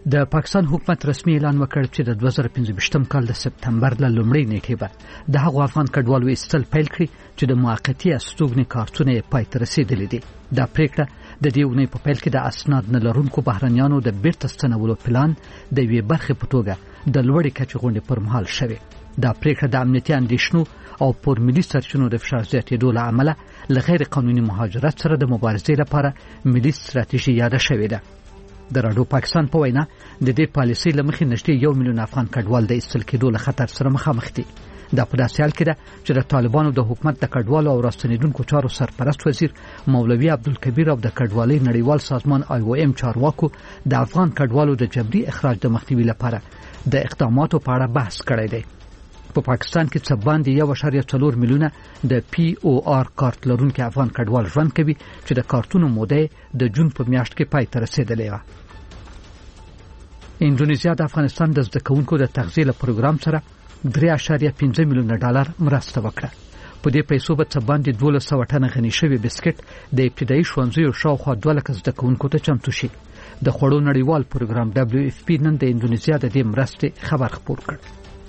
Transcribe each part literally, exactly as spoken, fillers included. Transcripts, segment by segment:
د پاکستان حکومت رسمي اعلان وکړ چې د دوه زره پنځه کال د سپتمبر له لومړۍ نیټې به د هغو افغان کډوالو ایستل پیل کړي چې د موقتي استوګنې کارتونه یې پای ته رسېدلي دي. دا پریکړه د دې اونۍ په پیل کې د اسناد نه لرونکو بهرنیانو د بیرته ستنولو پلان د یوې برخې په توګه د لوړې کچې غونډې پر مهال شوې. دا پریکړه د امنیتي اندېښنو او پر ملي سرچینو د فشار زیاتېدو له امله له غیر قانوني مهاجرت سره د مبارزې لپاره ملي ستراتیژي یاده شوې ده. د راډیو پاکستان په وینا د دې پالیسۍ له مخې نږدې یو میلیون افغان کډوال د ایستل کېدو له خطر سره مخامخ دي. دا په داسې حال کې ده چې د طالبانو د حکومت د کډوالو او راستنېدونکو چارو سرپرست وزیر مولوي عبدالکبیر او د کډوالۍ نړیوال سازمان آی او ایم چارواکو د افغان کډوالو د جبري اخراج د مخنیوي لپاره د اقداماتو په اړه بحث کړی دی. په پاکستان کې څه باندې یو اعشاریه څلور میلیونه د پی او آر کارت لرونکي افغان کډوال ژوند کوي چې د کارتونو موده د جون په میاشت کې پای ته رسېدلې وه. انډونیزیا د افغانستان د زده کوونکو د تغذیې له پروګرام سره درې اعشاریه پنځه میلیونه ډالر مرسته وکړه. په دې پیسو به څه باندې دولس سوه ټنه غني شوي بسکټ د ابتدایي ښوونځیو شاوخوا دوه لکه زده کوونکو ته چمتو شي. د خوړو نړیوال پروګرام دبلیو اف پی نن د انډونیزیا د دې مرستې خبر خپور کړ.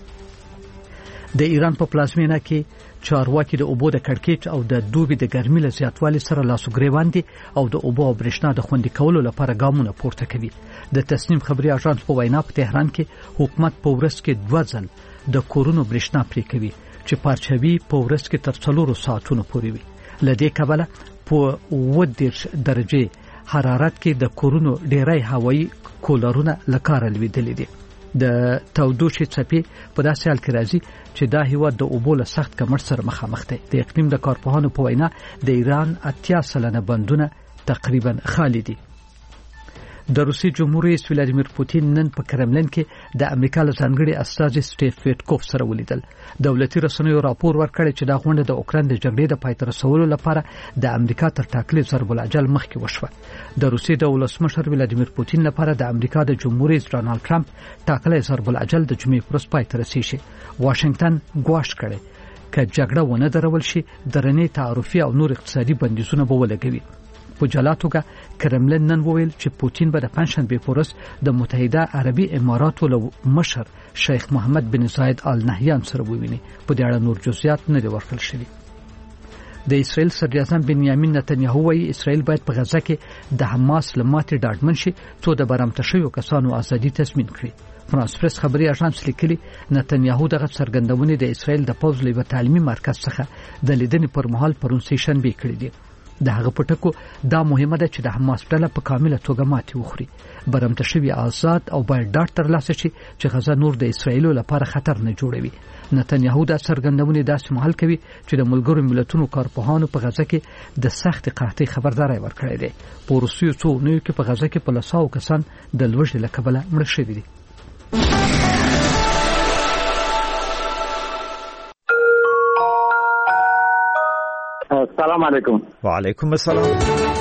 د ایران په پلازمینه کې چارواکي د اوبو د کړکېچ او د دوبي د ګرمۍ له زیاتوالي سره لاسو ګریوان دي او د اوبو او برېښنا د خوندي کولو لپاره ګامونه پورته کوي. د تصنیم خبري اژانس په وینا په تهران کې حکومت په ورځ کې دوه ځل د کورونو برېښنا پرې کوي چې پارچوي په ورځ کې تر څلورو ساعتونو پورې وي. له دې کبله په اووه دېرش درجې حرارت کې د کورونو ډېری هوایي کولرونه له کاره لوېدلي دي. د تودوخې څپې په داسې حال کې راځي چې دا هیواد د اوبو له سخت کمښت سره مخامخ دی. د اقلیم د کارپوهانو په وینا د ایران اتیا سلنه بندونه تقریبا خالی دي. د روسي جمهور رئیس ولادیمیر پوتین نن په کرملین کې د امریکا له ځانګړي استازي سټیف ویټکوف سره ولیدل. دولتي رسنیو راپور ورکړی چې دا غونډه د اوکراین د جګړې د پای ته رسولو لپاره د امریکا تر ټاکلي ضرب الاجل مخکې وشوه. د روسي د ولسمشر ولادیمیر پوتین لپاره د امریکا د جمهور رئیس ډانلډ ټرمپ ټاکلی ضرب الاجل د جمعې پر ورځ پای ته رسیږي. واشنگټن ګواښ کړی که جګړه ونه درول شي درنې تعرفي او نور اقتصادي بندیزونه به ولګوي. په جلا توګه کرملین نن وویل چې پوتین به د پنجشنبې په ورځ د متحده عربي اماراتو له مشر شیخ محمد بن زاید آل نهیان سره وویني. په دې اړه نور جزئیات نه دي ورکړل شوي. د اسرائیل صدراعظم بنیامین نتنیاهو وایي اسرائیل باید په غزه کې د حماس له ماتې ډاډمن شي څو د برمته شویو کسانو ازادي تضمین کړي. فرانس پریس خبري اژانس لیکلي نتنیاهو دغه څرګندونې د اسرائیل د پوځ له تعلیمي مرکز څخه د لیدنې پر مهال پرون سه شنبه کړې دي. د هغه پټکو دا مهمه ده چې د حماس ډله په کامله توګه ماتې وخوري. برمته شوی آزاد او باید ډاډ ترلاسه شي چې غزه نور د اسرائیلو لپاره خطر نه جوړوي. نتنیاهو دا څرګندونې داسې مهال کوي چې د ملګرو ملتونو کارپوهانو په غزه کې د سخت قحطۍ خبرداري ورکړې ده. په روسیو څو نوي کې په غزه کې په لساو کسان د لوږې له کبله مړه شوي دي. السلام علیکم. وعلیکم السلام.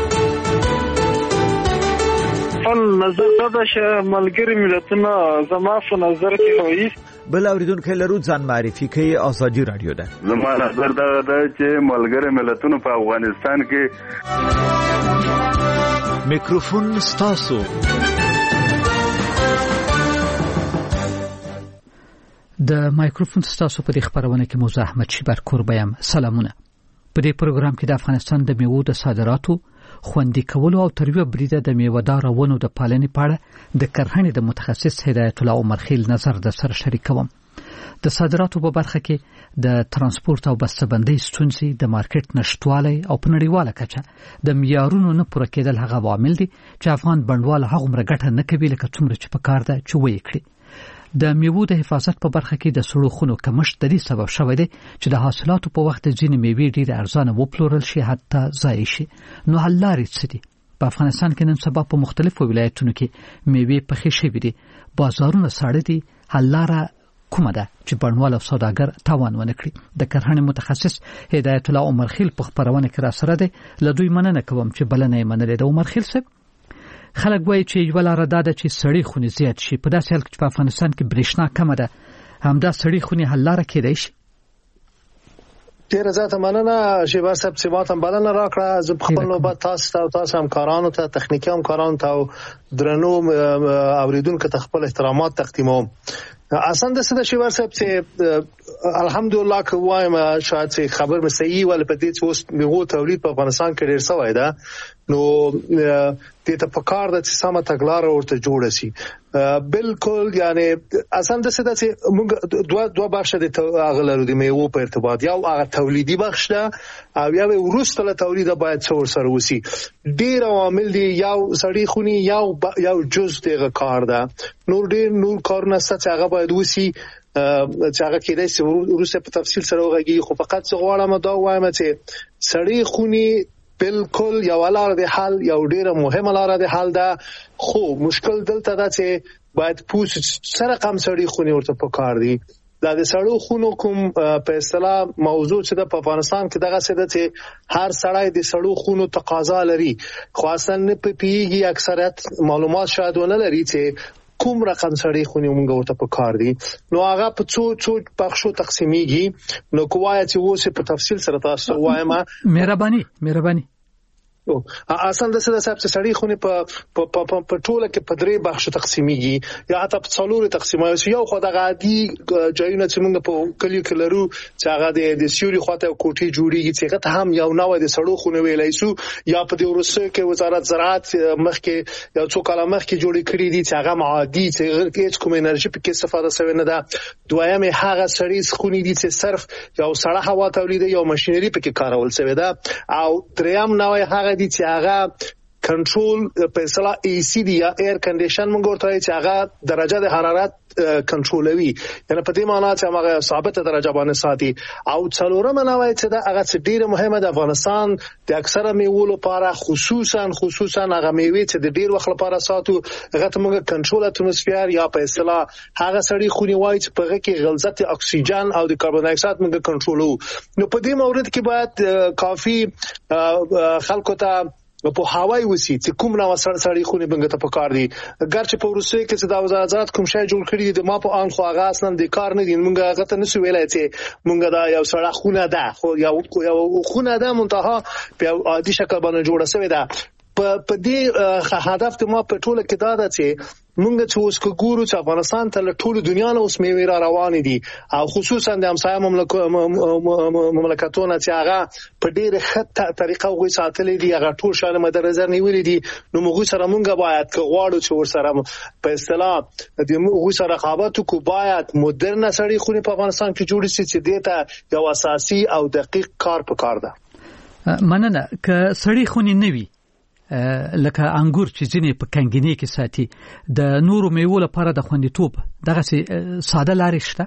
فل نظر دا چې ملګری ملتونه زما په نظر کې وایي بل اوریدونکو لرو ځان معرفي کوي. ازادي رادیو ده. زما نظر دا ده چې ملګری ملتونه په افغانستان کې میکروفون ستاسو. د مایکروفون ستاسو په خبرونه کې موزه احمد شیبر کوربایم. سلامونه. په دې پروګرام کې د افغانستان د میوو د صادراتو خوندي کولو او ترویج بریده د میوه‌دار ونو د پالنې په اړه د کرهڼې د متخصص هدایت الله عمر خیل نظر د سره شریکوم. د صادراتو په برخه کې د ترانسپورت او بسته‌بندۍ ستونزې، د مارکیټ نشټوالی او په نړیواله کچه د معیارونو نه پوره کېدل هغه عوامل دي چې افغان بڼوال هغومره ګټه نه کوي لکه څومره چې په کار ده چې وایي کړي. د میوو د حفاظت په برخه کې د سړو خونو کمښت د دې سبب شوی دی چې د حاصلاتو په وخت ځینې میوې ډېرې ارزانه وپلورل شي حتی ضایع شي. نو حل لارې څه دي؟ په افغانستان کې نن سبا په مختلفو ولایتونو کې میوې پخې شوې دي، بازارونه ساړه دي. حل لاره کومه ده چې بڼوال او سوداګر تاوان ونه کړي؟ د کرهڼې متخصص هدایت الله عمر خیل په خبرونه کې را سره دی. له دوی مننه کوم چې بلنه یې منلې ده. عمر خیل صاحب، خلک وایي چې یو لاره دا ده چې سړې خونې زیات شي. په داسې حال کې چې په افغانستان کې برېښنا کمه ده، همدا سړې خونې حل لاره کېدای شي. ډیره زیاته مننه شیبر صاحب چې ماته بلنه راکړه. زه په خپل نوبت تاسو ته او تاسو همکارانو ته تخنیکي همکارانو ته او درنو اوریدونکو ته خپل احترامات تقدیموم. اصلا د څه د شیبر صاحب چې الحمدلله که وایم شاید چې خبر مې صحیح ول په دې چې اوس میوو تولید په افغانستان کې ډیر شوی ده، نو دې ته پکار ده چې سمه تګلاره ورته جوړه شي. بالکل یعنی اصلا د څه د چې موږ دوه دوه بخش د اغلرو د میوو په ارتباط، یو هغه تولیدي بخش ده او یو وروسته له تولیده باید څور سره وسی. ډیر عوامل دي، یو سړی خونی یو یو جز دغه کار ده، نور ډیر نور کارونه ست هغه باید وسی چې هغه کېدای شي وروسته په تفصیل سره وغږی. خو فقط څه غواړم دا وایم چې سړی خونی بالکل یو لار د حل، یو ډیره مهمه لار د حل ده، خو مشکل دلته ده چې باید پوس سره کم سړی خونی ورته پکار دي. دا د سړو خونو کوم په اصطلاح موضوع چې د افغانستان کې دغه څه ده چې هر سړی د سړو خونو تقاضا لري، خو اصلا نه پیږي اکثریت معلومات شاید ونه لري چې کوم رقم سړی خونی مونږ ورته پکار دي. نو هغه په څو څو بخشو تقسیمیږي. نو کوای چې ووسه په تفصیل سره تاسو وایم. مهرباني مهرباني اصلا د څه د سبب سړی خونی په په په ټوله کې په درې بخشو تقسیمیږي یا حتی په څلورو تقسیمایي. یو خو د عادي ځایونه چې موږ په کلیو کې لرو چې هغه د سیوري خواته کوټي جوړیږي چې هغه هم یو نوې د سړو خونی ویلای شو، یا په دې ورسره کې وزارت زراعت مخکې یو څو کاله مخکې جوړې کړې دي چې هغه عادي چې هیڅ کوم انرژي په کې استفاده شوی نه ده. دویم هغه سړی خونی دي چې صرف یو سړه هوا تولید یا ماشينري په کې کارول شوی ده، او دریم نوې هغه دي چې هغه کنټرول په اصطلاح ای سی دی یا ایر کنډیشن موږ ورته چې هغه درجه د حرارت کنټرولوي، یعنی په دې معنی چې هغه ثابته درجه باندې ساتي. او څلورم نوای چې دا هغه ډیره مهمه د افغانستان د اکثره میوو لپاره، خصوصا خصوصا هغه میوې چې د ډیر وخت لپاره ساتو، هغه ته موږ کنټرول اتموسفیر یا په اصطلاح هغه سړی خونی وای چې په هغه کې غلظت اکسیجن او د کاربن ډای اکساید موږ کنټرولو. نو په دې مورد کې باید کافي خلکو ته په هواي وسی چې کوم نو سر سړی خونی بنګ ته پکار دي. ګرچې په روسي کې چې د وزارت کوم شای جوړ کړی دي، ما په ان خو هغه اصلا د کار نه دي، مونږ هغه ته نسو ویلای چې مونږ دا یو سړی خونه ده، خو یو یو خونه ده منتها په عادي شکل باندې جوړه شوی ده. په دې هدف ته ما په ټوله کې دا ده چې مونږ چې اوس ګورو چې افغانستان ته له ټولو دنیا نه اوس میوې را روانې دي، او خصوصا د همسایه مملکتونو چې هغه په ډېره ښه طریقه هغوی ساتلې دي، هغه ټول شیان مد نظر نیولي دي. نو موږ سره مونږ باید که غواړو چې ورسره په اصطلاح د موږ سره رقابت وکړو، باید مدرنه سړی خونې په افغانستان کې جوړې شي چې دې ته یو اساسي او دقیق کار پکار ده. مننه. که سړی خونې نه وي لکه انګور چې ځینې په کنګینې کې ساتي، د نورو میوو لپاره د خوندیتوب دغه ساده لارې شته؟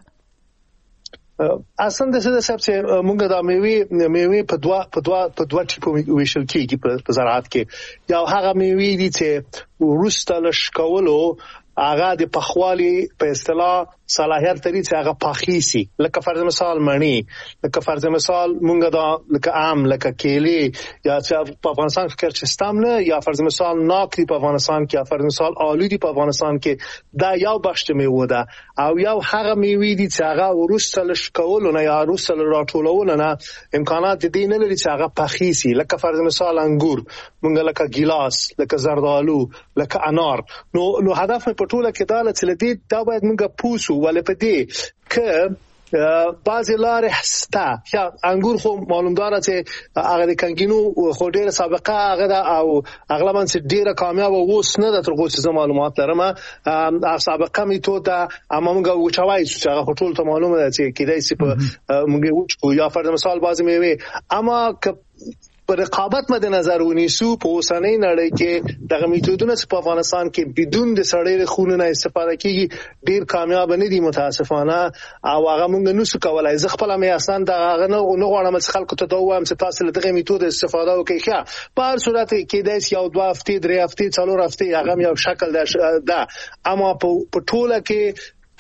اصلا د څه د سبب چې موږ د میوې میوې په دوا په دوا په دوا ټیپو ویشل کېږي په زراعت کې. یو هغه میوې دي چې وروسته له شکولو هغه د پخوالي په اصطلاح صلاحیت لري چې هغه پاخي سي، لکه فرض مثال مڼی، لکه فرض مثال مونږ دا لکه ام، لکه کیلي، یا چې په افغانستان کې چستام نه، یا فرض مثال ناک دی په افغانستان کې، یا فرض مثال آلو دی په افغانستان کې. دا یو بخش میوه ده. او یو هغه میوې دي چې هغه وروسته له شکولو نه یا وروسته له راټولولو نه امکانات دي نه لري چې هغه پاخي سي، لکه فرض مثال انګور، مونږ لکه ګیلاس، لکه زردالو، لکه انار. نو نو هدف په ټوله کې دا چې لدی دا باید مونږ پوسو ولې په دې که بعضی لارې هسته. یا انګور خو معلومدار چې هغه د کنګینو خو ډیره سابقه هغه ده، او اغلبا چې ډیره کامیاب اوس نه ده تر څو چې معلومات لرم. هغه سابقه میتود ده، اما موږ وچوي چې هغه ټول ته معلومه ده چې کیدای شي په موږ وچو یا فرض مثال بعضی میوه. اما که په رقابت مد نظر ونیسو په اوسنۍ نړۍ کې دغه میتودونه چې په افغانستان کې بدون د سړی خونو نه استفاده کیږي ډیر کامیاب نه دي متاسفانه، او هغه موږ نو څه کولای. زه خپل مې اصلا دغه نه غواړم چې خلکو ته دا وایم چې تاسو له دغه میتود استفاده وکړئ. ښه، په هر صورت کې دایس یو دوه هفته درې هفته څلور هفته هغه یو شکل ده، اما په ټوله کې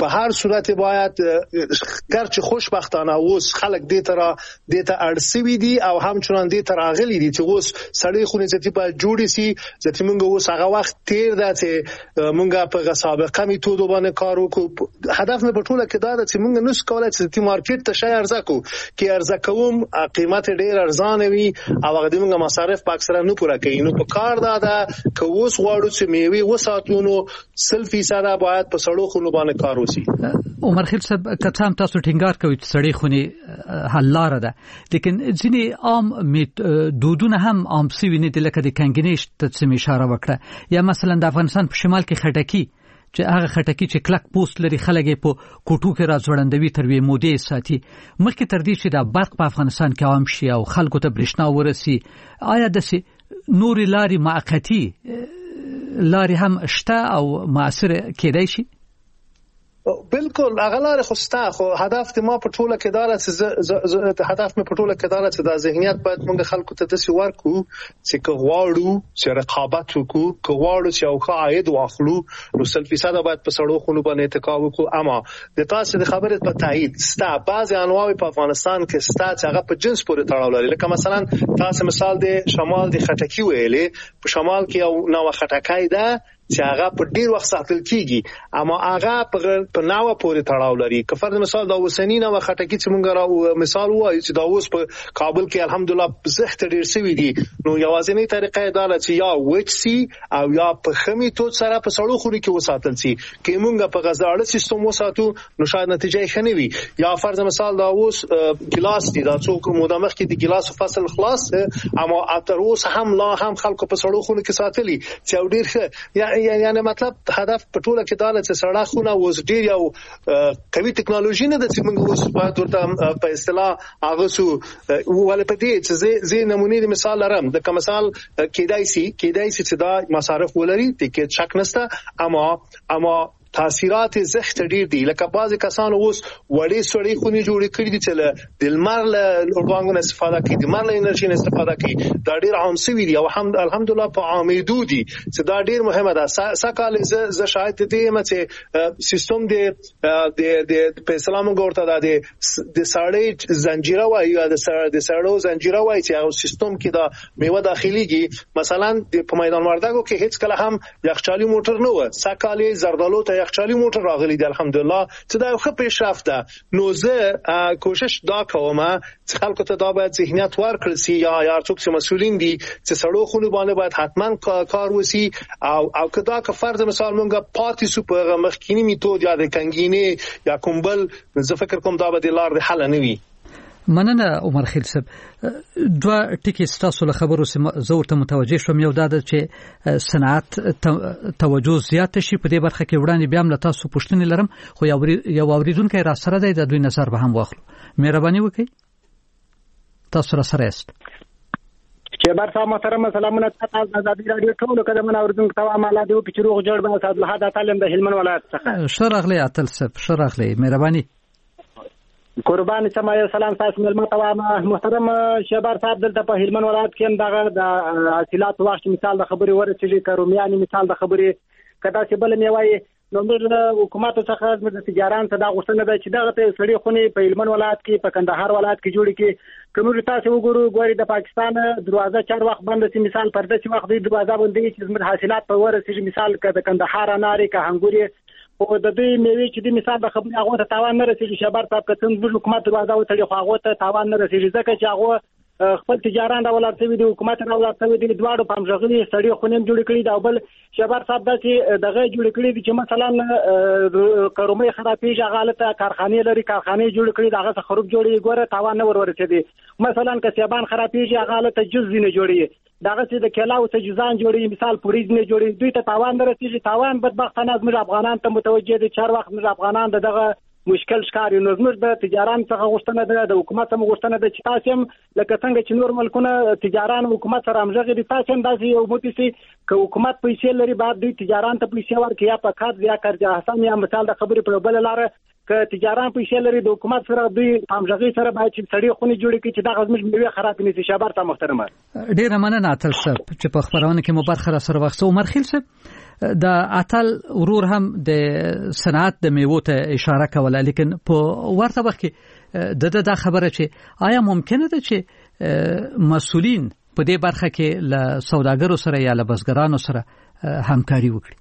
په هر صورت باید ګرچه خوشبختانه اوس خلک دې تر دې ته اړسوي دي او همچنان دې تر راغلي دي چې اوس سړی خونې ذاتي په جوړي سي ځکه موږ اوس هغه وخت تیر ده چې موږ په سابقه میتودو باندې کار وکړو. هدف مې په ټوله کې دا ده چې موږ نس کولای چې تی مارکیټ ته شای ارزه کو کې ارزه کوم قیمت ډیر ارزانه وي او هغه د موږ مصارف په اکثره نه پوره کوي. نو په کار دا ده چې اوس غواړو چې میوه وساتونو سل فیصد باید په سړو خونو باندې کار وشي. عمر خیل صاحب کڅام تاسو ټینګار کوي چې سړی خوني حل لاره ده، لیکن ځینې عام دودونه هم عام سوي نه دي، لکه د کنګنیش ته څه اشاره وکړه، یا مثلا د افغانستان په شمال کې خټکی چې هغه خټکی چې کلک پوست لري خلک په کوټو کې راځوړندوي تر وی مودې ساتي. مخکې تر دې چې د برق په افغانستان کې عام شي او خلکو ته برېښنا ورسي، آیا د نورې لارې معقتی لارې هم شته او مؤثر کېدای شي؟ بالکل اغلار خوستا خو هدف ما په ټوله کې دار چې هدف مې په ټوله کې دار چې د ذهنیت باید موږ خلکو ته داسې ورکو چې غواړو چې رقابت وکړو، غواړو چې او عاید واخلو، نو سل فیصد باید په سړو خونو باندې اتکا وکړو. اما د تاسو د خبرې په تایید ستا بعض انواع په افغانستان کې ستا چې هغه په جنس پورې تړاو لري، لکه مثلا تاسو مثال د شمال د خټکی ویلې، په شمال کې یو نوې خټکای ده چې هغه په ډیر وخت ساتل کیږي، اما هغه په ناوه پورې تړاو لري. که فرض مثال دا وسنی نوه خټکی چې مونږ راو مثال وایو چې دا اوس په کابل کې الحمدلله زخت ډیر سوي دي، نو یوازینی طریقه دا ده چې یا وچسي او یا په خمي توت سره په سړو خوري کې وساتل شي. کې مونږ په غذاړه سیستم وساتو نو شاید نتیجه ښه نه وي. یا فرض مثال دا اوس ګلاس دي، دا څوک مدامخ کې د ګلاس فصل خلاص، اما اتر اوس هم لا هم خلکو په سړو خوري کې ساتلي چې ډیر ښه. یعنی مطلب هدف په ټوله کې دا چې سړه خونه اوس ډیر یو قوي ټکنالوژي نه ده چې موږ اوس باید ورته په اصطلاح هغه سو ول په دې چې زه نمونه د مثال لرم. د کوم مثال کېدای سي کېدای سي چې دا مصارف ولري د کې شک نشته، اما اما تاثیرات زخت ډیر دي. لکه بعضی کسان اوس وړي سړی خوني جوړ کړی دي چې د لمر له اورګانګونو استفاده کوي، د لمر له انرژي استفاده کوي، دا ډیر عام سوي دي او الحمد الحمدلله په عامېدو دي چې دا ډیر مهمه ده. سکهال ز شاهد دې چې سیستم د د په اسلام ګورته د د ساړې زنجیره وایي یا د ساړو زنجیره وایي چې او سیستم کې دا میوه داخليږي. مثلا په میدان وردګو کې هیڅ کله هم یخچالي موټر نه و، سکهال زردالو ته یخچالي موټر راغلی دی الحمدلله چې دا ښه پیشرفت ده. نو زه کوشش دا کوم چې خلکو ته دا باید ذهنیت ورکړل شي یا یا څوک چې مسؤلین دي چې سړو خونو باندې باید حتما کار وسی او او کدا که فرض مثال مونږه پاتې سو په مخکینی میتود یا د کنګینه یا کومبل، زه فکر کوم دا به د لار د حل نه وي. مننه عمر خیل صاحب. دوه ټکی ستاسو له خبرو سم زور ته متوجه شوم. یو دا چې صنعت توجه زیات شي په دې برخه کې وړاندې بیا هم تاسو پوښتنې لرم، خو یو اوریدونکو را سره دی د دوی نظر به هم واخلو. مهرباني وکړئ تاسو را سره یاست. چې بار صاحب محترم سلامونه تاسو آزادي رادیو ټول کده من اوریدونکو ته عمله دی چې روغ جوړ به صاحب له هدا تعلم د هلمند ولایت څخه شرغلی عتل صاحب شرغلی مهرباني قربان سمای سلام تاسو ملما تمام محترم شهبار صاحب دلته په هلمند ولایت کې دغه د حاصلات واښت مثال د خبري ورسېږي کرومیاني مثال د خبري کدا چې بل میوي نو موږ حکومت څخه د تجاران ته دا غوښتنه ده چې دغه ته سړي خوني په هلمند ولایت کې په کندهار ولایت کې جوړ کې کومه تاسو وګورو ګوري د پاکستان دروازه چار وخت بند سي مثال پرده چې وخت د دروازه باندې چې زموږ حاصلات په ورسېږي مثال د کندهار اناري که هنګوري او د دې میوي چې د مثال د خبري هغه ته تاوان نه رسېږي. شهبار صاحب کتن د حکومت دروازه وتړي خو هغه ته تاوان نه رسېږي ځکه چې هغه خپل تجاران دا ولرته دي حکومت نه ولرته دي دواړو په مجغلي سړي خونیم جوړ کړي دا بل شهبار صاحب دا چې دغه جوړ کړي دي چې مثلا کرومي خرابېږي غالطه کارخانه لري کارخانه جوړ کړي دغه څخه خراب جوړي ګوره تاوان نه ورورته مثلا کسبان خرابېږي غالطه جزء نه جوړي دغه چې د کلاو ته جزان جوړي مثال پوریز نه جوړي دوی ته تاوان نه رسېږي. تاوان بدبختانه زموږ افغانان ته متوجه دي چار وخت موږ افغانان دغه مشکل ښکاري. نو زموږ د تجاران څخه غوښتنه ده د حکومت څخه غوښتنه ده چې تاسو هم لکه څنګه چې نور ملکونه تجاران حکومت سره همغږي دي تاسو هم داسې یو موتیسي ک حکومت پیسې لري بعد دوی تجاران ته پیسې ورکړي یا په کار یا کارجه حسن یا مثال د خبرې په بل لار ک تجاران پیسې لري د حکومت سره دوی همغږي سره باید چې سړی خوني جوړ کړي چې دا غزمش میوه خراب نه شي. شابر ته محترمه ډیر مننه اتل صاحب چې په خبرونه کې مو برخه را سره وخت. عمر خیل صاحب د اتل ورور هم د صنعت د میوو ته اشاره کوله، لیکن په ورته وخت کې د د خبره چې آیا ممکنه ده چې مسؤلین په دې برخه کې له سوداګرو سره یا له بزګرانو سره همکاري وکړي؟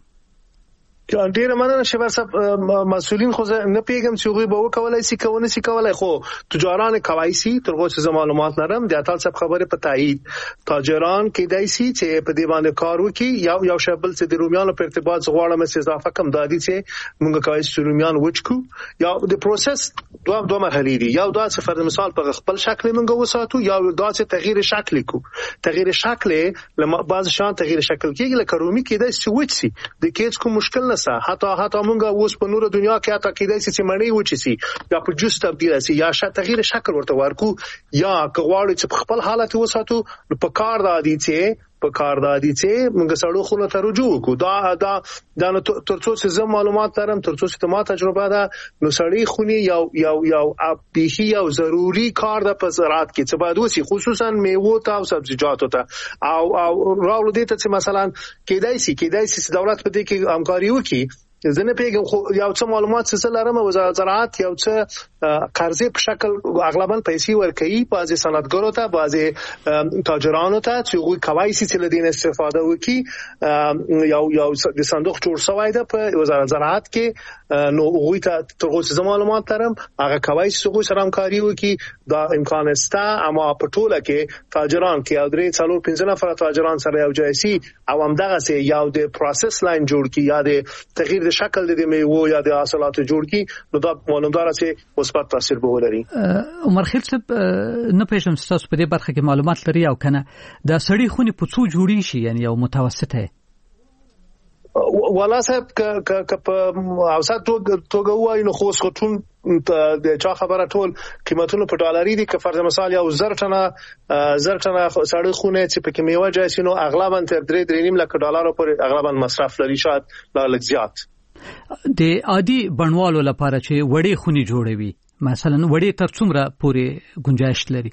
ډیره مننه شبر صاحب. مسؤلین خو نه پیګم چې هغه به وکولای شي کوونه شي کولای، خو تجاران کوي سي تر اوسه زما معلومات لرم د اتل صاحب خبره په تایید تاجران کې دای سي چې په دې باندې کار وکړي. یو یو شبل چې د رومیانو په ارتباط غواړم چې اضافه کم دادی چې موږ کوي چې رومیان وچکو یا د پروسس دوه دوه مرحلې دي. یو دا چې فرض مثال په خپل شکل موږ وساتو، یا دا چې تغییر شکل کو تغییر شکل لما بعض شان تغییر شکل کېږي لکه رومي کې دای چې وچ سي د کېڅ کو مشکل نه حتی حتی مونږه اوس په نور دنیا کې حتی کېدای شي چې مړی وچی سي یا په جوس تبدیل شي یا شا تغییر شکل ورته ورکو، یا کغواړي چې په خپل حالت وساتو نو په کار دادی چې په کار دادی چې مونږ سړو خو ته رجوع کو. دا دا دا ترڅو چې زم معلومات لرم، ترڅو چې ما تجربه ده، نو سړی خوني یو یو یو اپیخي یو ضروری کار ده په زراعت کې چې باید وسی، خصوصا میوه ته او سبزیجاتو ته او او راول دي ته چې مثلا کېدای شي کېدای شي دولت په دې کې همکاري وکړي. زنه پیګم خو یو څه معلومات څه لرم، وزارت زراعت یو څه قرضې په شکل اغلبا پیسې ورکوي بعضي صنعتګرو ته، بعضي تاجرانو ته چې هغه کوي چې له دې استفاده وکړي. یو یو د صندوق جوړ شوی دی په وزارت زراعت کې، نو هغه ته تر اوسه معلومات لرم هغه کوي چې هغه سره همکاري وکړي. دا امکان شته، اما په ټوله کې تاجران کې او درې څلور پنځه نفر تاجران سره یو ځای شي او همدغه سي یو د پروسس لاین جوړ کړي یا د تغییر شکل د میوه یا د حاصلاتو جوړ کی، نو دا معلومدار چې مثبت تاثیر به ولري. عمر خیل صاحب نه پېژم تاسو په دې برخه کې معلومات لري او کنه دا سړی خوني په څو جوړی شي، یعنی یو متوسطه والا صاحب ک ک په اوسط توګه وایي نو خو څوټون د چا خبره ټول قیمتونه په ډالري دي. که فرض مثال یو زر ټنه زر ټنه سړی خونه چې په کې میوه جایسي نو اغلبا تر درې درې نیم لک ډالر پورې اغلبا مصرف لري، شاید لا لږ زیات. د عادي بڼوالو لپاره چې وړې خوني جوړوي مثلا وړې تر څومره پورې گنجائش لري؟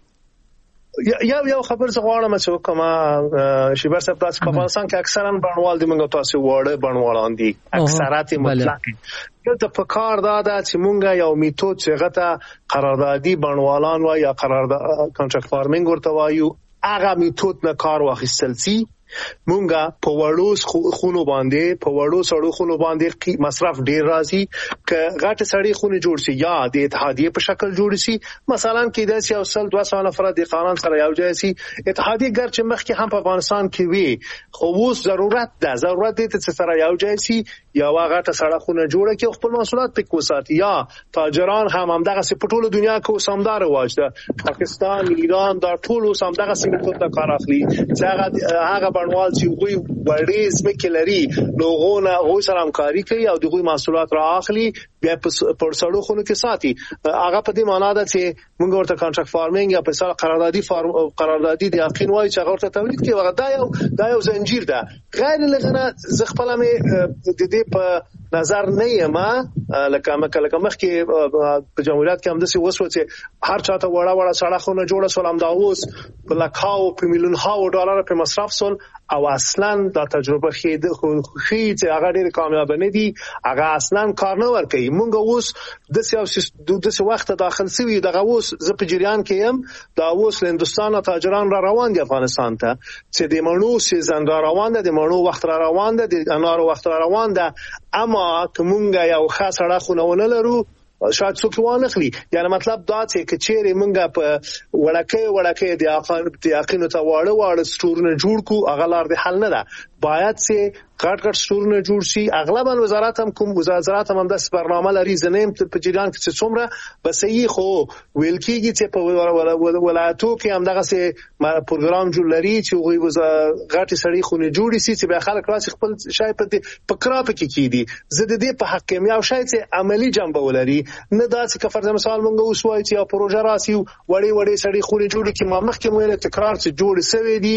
یو یو خبر څه غواړم چې کومه شیبر صاحب تاسو په افغانستان کې اکثرا بڼوال دي، موږ تاسو وړه بڼوالان دي اکثرات مطلق. دلته په کار دا ده چې مونږ یو میتود چې غته قراردادي بڼوالان و یا قرارداد کانټراکټ فارمینګ ورته وایو، هغه میتود نه کار واخیستل سي. مونږه په وړو خونو باندې په وړو سړو خونو باندې مصرف ډیر راځي. ک غټ سړی خونه جوړ شي یا د اتحادیه په شکل جوړ شي، مثلا کې د سیاست سل دوه سو نفر د قانون سره یو ځای شي. اتحادیه ګر چې مخکې هم په افغانستان کې وي، خو اوس ضرورت ده ضرورت دي چې سره یو ځای شي یا واغه سړه خونه جوړه کې خپل محصولات پکې وساتي. یا تاجران هم همدغه په ټوله دنیا کې سمدار واجده، پاکستان، ایران دا ټول سمدغه سیمه ته کار اخلي چې هغه هغه بڼوال چې وي وړې ځمکې لري نو غونه غو سره همکاري کوي او دغه محصولات را اخلي بیا په سړو خونو کې ساتي. هغه په دې معنی ده چې موږ ورته کانټراکټ فارمینګ یا په سال قراردادي فارم قراردادي د یقین وایي چې هغه ورته تولید کوي. هغه دا یو دا یو زنجیر ده. غیر لغنه ز خپل مې د دې په نظر نه یم لکه مکه لکه مخکې په جمهوریت کې هم د سی وسو چې هر چاته وړه وړه سړه خونه جوړه سولم دا اوس په لکاو په میلیون هاو ډالر په مصرف سول او اصلا دا تجربه خید خو چې هغه ډېر کامیاب نه دي، هغه اصلا کار نه ورکوي. مونږ اوس د سیاسي د څه وخت داخل سوي دغه اوس ز په جریان کې يم دا اوس له هندستان تاجران را روان دي افغانستان ته چې د مڼو سیزن را روان دي، د مڼو وخت را روان دي، د انارو وخت را روان دي. اما کومګه یو خاصه راخونه لرو شاید څوک وانه خلی، یعنی مطلب دا چې کچېره مونږه په وړکه وړکه د اقان د یقین ته واړه واړه سټورونه جوړ کو، هغه لار د حل نه ده. باید چې کټ کټ سټورونه جوړ شي. اغلبا وزارت هم کوم وزارت زراعت هم د برنامه لري زنیم په جریان کې چې څومره بسې خو ویل کېږي چې په ولایتو کې هم دغه سه پروګرام جوړ لري چې وی غټي سړی خونه جوړي سي چې به خلک راسي خپل شای په پکراپ کې کیدي. زه د دې په حق کې یو شای چې عملی جنبه ولري، نه دا چې فرض مثال مونږ اوس وایي چې یو پروژه راسي وړي وړي سړی خونه جوړي کې ما مخکې ویل تکرار چې جوړ سوي دي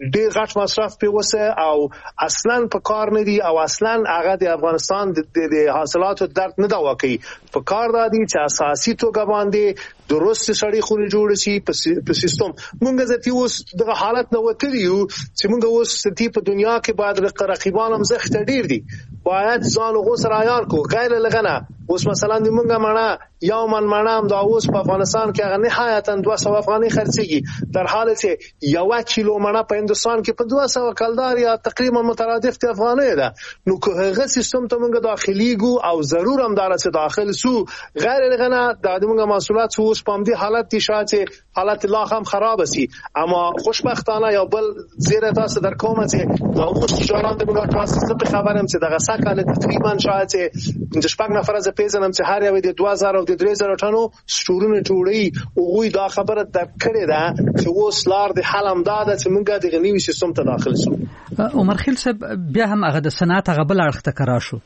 ډېر غټ مصرف په وسه او اصلا په کار نه دي او اصلا هغه د افغانستان د حاصلاتو درد نه دا واقعي په کار دا دي چې اساسي توګه باندې درست سړی خوري جوړ شي په سیستم. مونږ ځکه اوس د حالت نو وتلیو چې مونږ اوس ستې په دنیا کې بعد رقیبان هم زخت ډیر دي باید ځان غو سره عیار کو غیر لغنه. اوس مثلا د مونږه مانا یو من مانا هم دا اوس په افغانستان کې هغه نهایتا دوه سوه افغاني خرڅيږي در حال چې یو کیلو مانا په هندستان کې په دوه سوه کلدار یا تقریبا مترادف د افغاني ده. نو که هغه سیستم ته مونږ داخليګو او ضرور هم دار چې داخل سو غیر لغنه د مونږه محصولات اوس په دې حالت دي شاته حالت لا هم خراب سي. اما خوشبختانه یا بل زیره تاسو در کومه چې دا اوس جوړان د مونږه تاسو ته خبرم چې دغه سکه تقریبا شاته د شپږ نفر از پیژنم چې هر یو د دوه زره او د درې زره ټنو سټورونه جوړي او غوي دا خبره د کړی دا چې اوس لار د حلم داده چې مونږه د غنیوي سیستم ته داخل شو. عمر خیل صاحب بیا هم هغه د صنعت هغه بل اړخ ته کرا شو.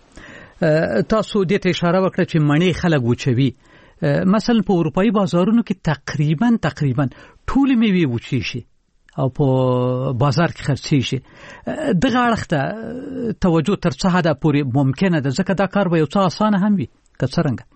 تاسو دې ته اشاره وکړه چې مڼې خلک وچوي. مثلا په اروپאי بازارونو کې تقریبا تقریبا ټول میوه وچی شي او په بازار کې خرڅي شي. دغه اړخ ته توجه تر څه حد پورې ممکنه ده ځکه دا کار به یو څه اسانه هم وي که څنګه؟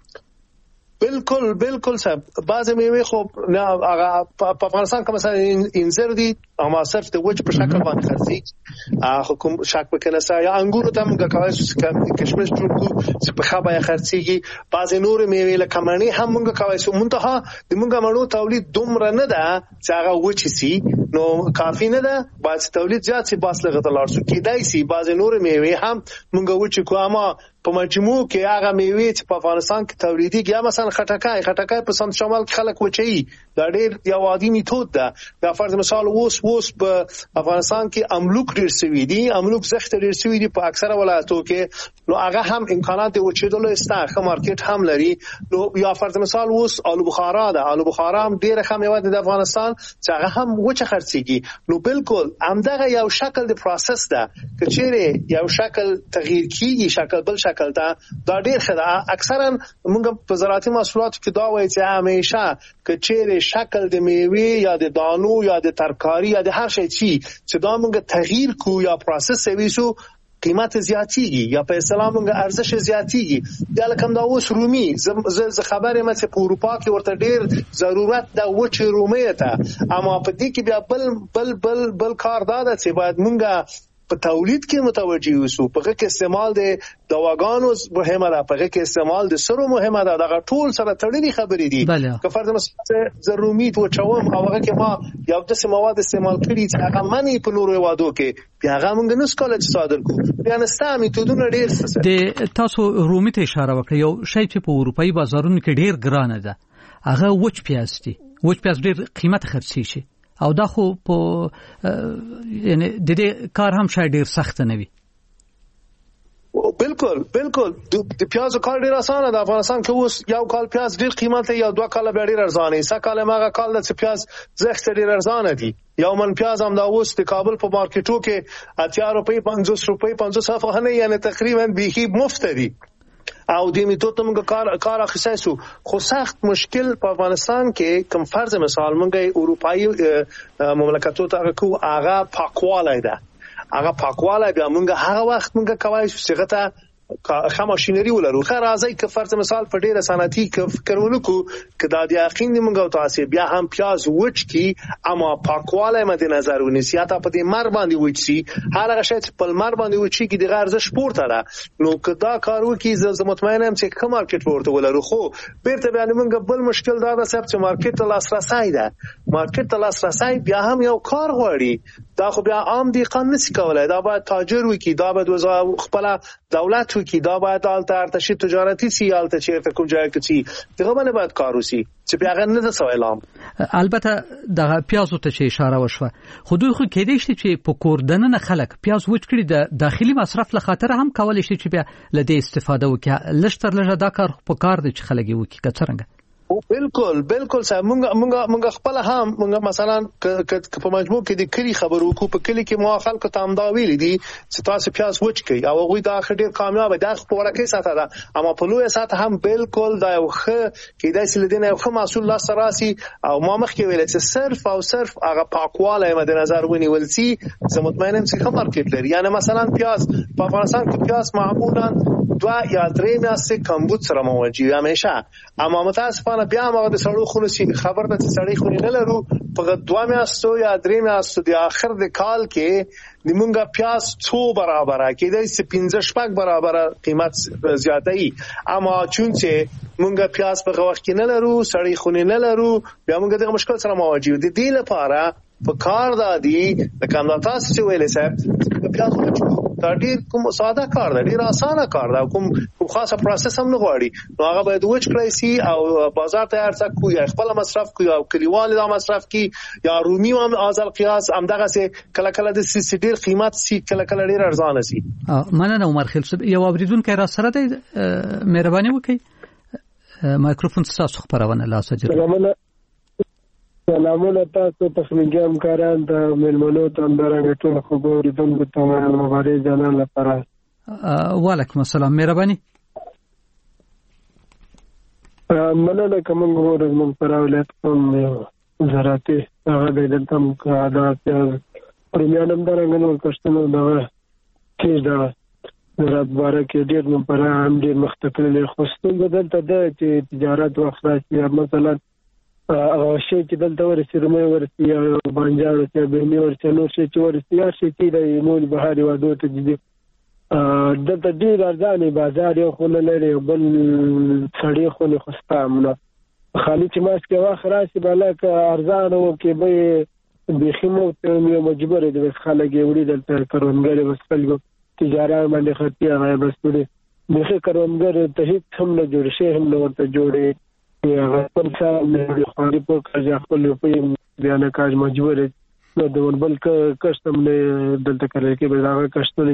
بالکل بالکل صاحب بعض میوه خو هغه په افغانستان کې مثلا انځر دي اما صرف د وچ په شکل باندې خرڅي خو کوم شک وکنه سا یا انګور ته موږ کوي چې کشمش جوړ کو چې په خبره خرڅيږي. بعض نور میوه لکه مڼې هم موږ کوي چې منتها د موږ مڼو تولید دومره نه ده چې هغه وچ سي نو کافی نه ده. بعض تولید زیات سي باس لغه تلار شو کېدای سي بعض نور میوه هم موږ وچ کو اما په مجموع کې هغه میوه چې په افغانستان کې تولیدي یا مثلا خټکای خټکای په سمت شمال کې خلک وچی دا ډېر یو عادي میتود ده. دا فرض مثال اوس اوس په افغانستان کې املوک ډېر سوي دي املوک زخت ډېر سوي دي په اکثره ولایتو کې نو هغه هم امکانات د وچیدلو استخه مارکیټ هم لري. نو یا فرض مثال اوس آلو بخارا ده آلو بخارا هم ډېر ښه میوه ده د افغانستان چې هغه هم وچه خرڅيږي. نو بالکل همدغه یو شکل د پروسس ده چې چیرې یو شکل تغییر کیږي شکل بل شکل دا دا ډیر خدا اکثرا موږ په زراعتي محصولاتو کې دا وایي چې همیشه کچېره شکل د میوه یا د دانو یا د ترکاری یا د هر شي چې دا موږ تغییر کو یا پروسس سویسو قیمت زیاتیږي یا په اسلام موږ ارزش زیاتیږي. دا لکه دا اوس رومي ز خبره مې چې په اروپا کې ورته ډیر ضرورت د وچ رومي ته اما په دې کې بیا بل بل بل بل کار دا ده چې باید موږ په تولید کې متوجي اوسو. په کې استعمال د دواګانو مهمه ده په کې استعمال د سرو مهمه ده. دا ټول سره تړلې خبرې دي. که فرض مثلا ضروري تو چوم او هغه کې ما یو د مواد استعمال کړی چې هغه منی په نورو وادو کې بیا هغه موږ نه سکول چې صادر کو بیا نستا میتودونه ډیر څه د تاسو رومي ته اشاره وکړه. یو شی چې په اروپאי بازارونو کې ډیر ګرانه ده هغه وچ پیاز دي. وچ پیاز ډیر قیمت خرڅي شي او دا خو په یعنی د دې کار هم شاید ډیر سخت نه وي. بالکل بالکل د پیاز کار ډیر اسانه ده. افغانستان کې اوس یو کال پیاز ډیر قیمت یا دوه کال به ډیر ارزانه سه کال ماغه کال د پیاز زخت ډیر ارزانه دي. یو من پیاز هم دا اوس د کابل په مارکیټو کې اتیا روپۍ پنځوس روپۍ پنځوس افغانۍ یعنی تقریبا بیخي مفت دي او دې میتود ته موږ کار کار اخیستو. خو سخت مشکل په افغانستان کې کوم فرض مثال موږ اروپאי مملکتو ته کو هغه پاکواله ده هغه پاکواله بیا موږ هغه وخت موږ کوي چې غته خه ماشينري ولرو خه راځي که فرض مثال په ډیره صنعتي فکر ونکو کدا د یقین دی موږ تاسو بیا هم پیاز وچ کی اما پاکواله مد نظر ونیسي یا په دې مر باندې وچ سي هغه شی په مر باندې وچ کی د ارزش پورته ده. نو کدا کارو کی ز مطمئنم چې کوم مارکیټ ورته ولرو خو بیرته بیا موږ بل مشکل دا ده چې مارکیټ ته لاسرسي ده. مارکیټ ته لاسرسي بیا هم یو کار غواړي. دا خو بیا عام دی قانون نشي کولای. دا باید تاجر وکي دا باید وزا خپل دولت وکي دا باید الته ارتشي تجارتي سي الته چیرته کوم ځای کې سي دغه باندې باید کار وسی چې بیا غن نه څه اعلان. البته د پیازو ته چې اشاره وشوه خو دوی خو کېدې شي چې په کوردنه خلک پیاز وچ کړي د داخلي مصرف له خاطر هم کولای شي چې بیا لدې استفاده وکړي. لشتر لږه دا کار په کار دي چې خلک یې وکړي که څنګه او بالکل بالکل صاحب مونږ مونږ مونږ خپل هم مونږ مثلا ک په مجموع کې د کلی خبرو کو په کلی کې مو خلکو ته امدا ویل دي چې تاسو پیاس وچ کی او غوي دا خډیر کامیاب ده خو ورکه ساته ده اما په لوی ساته هم بالکل دا یو خ کې د سلیدنه یو خ مسول الله سراسي او ما مخ کې ویل چې صرف او صرف هغه پاکواله مد نظر ونی ولسی زه مطمئنم چې خبر کې لري یعنی مثلا پیاس په افغانستان کې پیاس معمولا دوا یا درې میاشتې کمبود سره موجود همیشه اما متاسفانه بیا موږ د سړو خونو سي خبر د سړی خونی نه لرو په دوا میاشتو یا درې میاشتو د اخر د کال کې د مونږه پیاس څو برابره کېدای سي پنځه شپږ برابره قیمت زیاتای اما چون چې مونږه پیاس په وخت کې نه لرو سړی خونی نه لرو بیا مونږ د مشکل سره موجود دي د لپاره په کار دادي د کانداتا چې ویلې صاحب پیاس وچو دا ډیر کوم ساده کار دی ډیر اسانه کار دی کوم کوم خاصه پروسس هم نه غواړي نو هغه باید وچ کړی سي او بازار ته ارڅ کوی خپل مصرف کوي او کلیوال دا مصرف کی یا رومي هم ازل قیاس هم دغه سي کله کله د سي ډیر قیمت سي کله کله ډیر ارزانه سي مننه عمر خیل صاحب یو اوریدونکو را سره دی مهرباني وکړئ مایکروفون تاسو خبرونه لا سجل سلامونه تاسو تخنیکی همکاران ته ملمنو ته درنګ ټول خبرې دغه ته مبارک جنان لپاره وعلیکم السلام مهرباني مننه کوم ورځ مون پر اولاد کوم زراعتي هغه د دلته مقاعدات پرمیانم درنګ نور کښتنو دغه کیږي دا زراعت باره کې ډېر مون پر هم ډېر مختلف خوستون بدلته د تجارت وخت راځي مثلا او شي چې دلته ورسې رومي ورسې یا بانجاړو چې به مې ورسې نو شي چې ورسې یا شي چې د مول بهاري وادو ته دي دلته ډیر ارزانه بازار یو خو نه لري بل سړی خو نه خستامنه خالي چې ماس کې واخ راشي بلک ارزانه او کې به بخیمو ته مجبور دي بس خلک وړي دلته کارونګر وسپلګو تجارت باندې خرتي هغه بس پوره بخې کارونګر ته هیڅ هم نه جوړ شي هم نه ورته جوړي یا خپل څه نه خالي په کار خپل په بیان کاج مجبور نو د وربل کسٹم نه دلته کوي کې به دا کسٹونه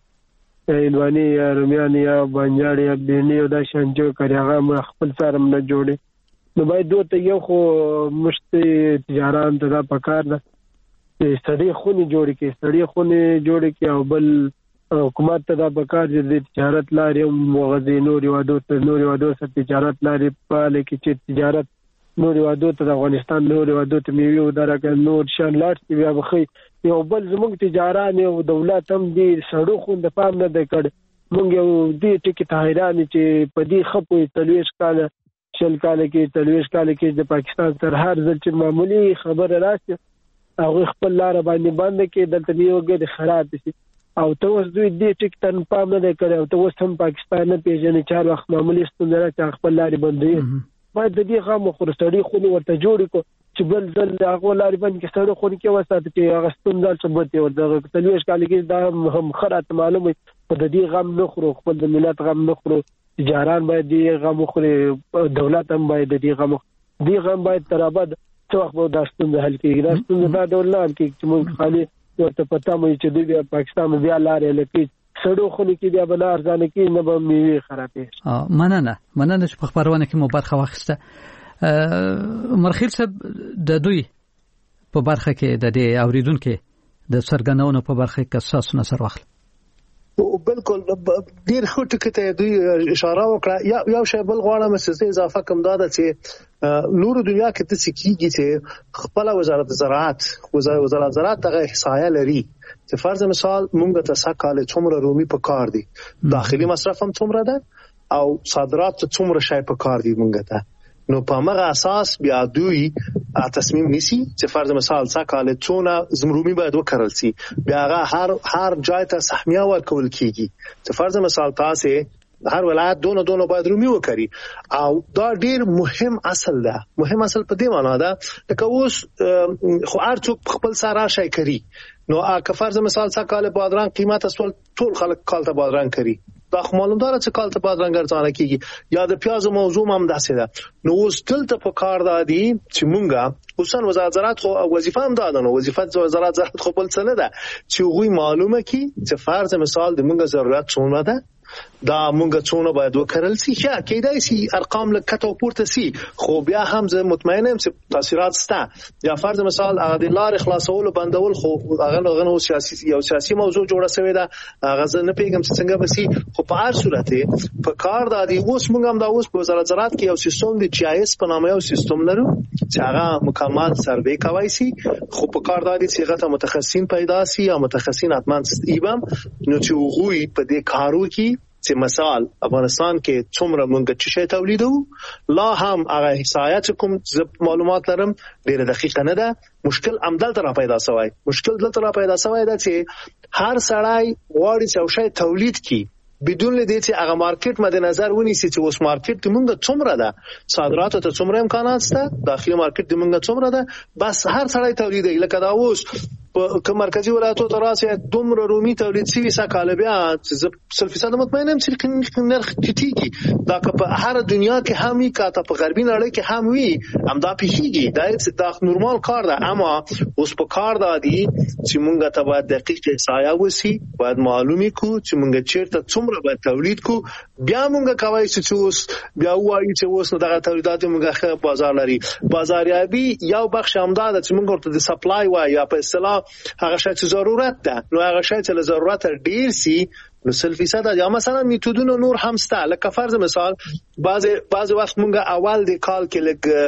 چې ایلوانی یا رومیانی یا بانجاړي یا بینی او دا شانجو کوي هغه خپل سره نه جوړي نو باید دوی یو خو مشت تجاران ته دا پکار ده چې سړي خوني جوړي کې سړي خوني جوړي کې او بل حکومت ته دا پکار دي تجارت لاري موغزي نور وادو ته نور وادو سره تجارت لاري په لکه چې تجارت نور وادو ته افغانستان نور وادو ته میوي ودرګه نور شان لاټ بیا بخي یو بل زموږ تجاران او دولت هم دي سړو خو د پام نه د کړ مونږ یو دې ټکی ته حیران چې په دې خپو تلويش کاله شل کاله کې تلويش کاله کې د پاکستان تر هر ځل چې معمولی خبره راشي هغه خپل لار باندې باندې کې دلته نیوګه د خراب شي او ته اوس دوی دې ټیک تن پام نه کړي او ته اوس هم پاکستان نه پیژنې چې هر وخت معمولی ستونه چې خپل لاري بندوي باید د دې غو خورستړي خو ورته جوړ کو چې بل ځل هغه لاري باندې کې ستړي خو کې وساته چې هغه ستونه ثبت ورته تلويش کالي کې دا هم خرات معلومه په دې غم نه خورو خپل د ملت غم نه خورو تجاران باید دې غم خوري دولت هم باید دې غم دې غم باید ترابد څو وخت به داستونه حل کېږي داستونه دا دولت کې چې موږ خالي ورته پتا مې چې دوی پاکستان بیا لارې لکه سړو خونی کې بیا بل ارزانه کې نه به میوي خرابې مننه مننه چې په خبرونه کې مو برخه واخیسته مرخیل صاحب د دوی په برخه کې د دې اوریدونکو د سرګناونو په برخه کې اساس نظر واخل او بالکل ډیر خو ټکي ته دوی اشاره وکړه یا یو شی بل غواړم چې اضافه کوم دا ده چې نور دنیا کې د سکیږي چې خپل وزارت زراعت وزارت زراعت ته احصایه لري چې فرض مثال موږ ته سکاله څومره رومي په کار دي داخلي مصرف هم څومره ده او صادرات څومره شای په کار دي موږ ته نو په هغه اساس بیا دوی تصمیم نیسي چې فرض مثال سکاله څونه زمرومي باید وکړل سي بیا هر هر ځای ته سهمیه ورکول کیږي چې فرض مثال تاسو هر ولایت دونه دونه باید رومي وکړي او دا ډیر مهم اصل ده مهم اصل په دې معنی ده چې اوس خو هر څوک خپل سره شي کوي نو که فرض مثال سکاله بادرنګ قیمت اصل ټول خلک کالته بادرنګ کوي دا خو معلوم ده چې کالته بادرنګ ارزانه کیږي یا د پیاز موضوع هم داسې ده نو اوس دلته په کار دادي چې مونږه اوسن وزارت زراعت خو وظیفه هم ده نو وظیفه وزارت زراعت خو بل څه نه ده چې غوي معلومه کی چې فرض مثال د مونږه ضرورت څونه ده دا مونږ څونه باید وکړل سي یا کېدای سي ارقام لکه پورته سي خو بیا هم زه مطمئن یم چې تاثیرات ستا یا فرض مثال هغه د لار خلاصول بندول خو هغه غنو سیاسي یو سیاسي موضوع جوړه شوې ده هغه زه نه پیګم چې څنګه بسي خو په هر صورت په کار د دې اوس مونږ هم دا اوس په وزارت زراعت کې یو سیستم دی چې ایس په نامه یو سیستم لرو چې هغه مکمل سروې کوي سي خو په کار د دې چې غته متخصصین پیدا سي یا متخصصین اتمن ایبم نو چې وغوي په دې کارو کې چې مثال افغانستان کې څومره مونږ چې شی تولیدو لا هم هغه حسایت کوم معلومات لرم ډیره دقیقه نه ده مشکل عمدل تر پیدا شوی مشکل دلته را پیدا شوی ده چې هر سړی غواړي چې شی تولید کړي بدون دې چې هغه مارکیټ مد نظر ونیسي چې اوس مارکیټ کې مونږ څومره ده صادرات ته څومره امکانات شته داخلي مارکیټ کې مونږ څومره ده بس هر سړی تولید لکه دا اوس په مرکزی ولایتو تراسه دومره رومي تولید شوی سکاله بیا چې صرف فیصد مطمئنم چې نرخ ټیټیږي دا که په هر دنیا کې همي کاته په غربي نړۍ کې هم وي هم دا پیښیږي دا یو د نورمال کار ده اما اوس په کار ده دي چې مونږ ته باید دقیق احصایه وسی باید معلومي کو چې مونږ چیرته څومره باید تولید کو بیا مونږ کوي چې اوس بیا وایي چې اوس نو دغه تولیدات مونږه بازار لري بازاریابي یو بخش همدار چې مونږ ورته د سپلای وایي یا په اصطلاح هغه شی چې ضرورت ده نو هغه شی چې ضرورت ډیر سي نو سل فیصد یا مثلا میتودونه نور هم سته لکه فرض مثال بعض بعض وخت مونږه اول د کال کې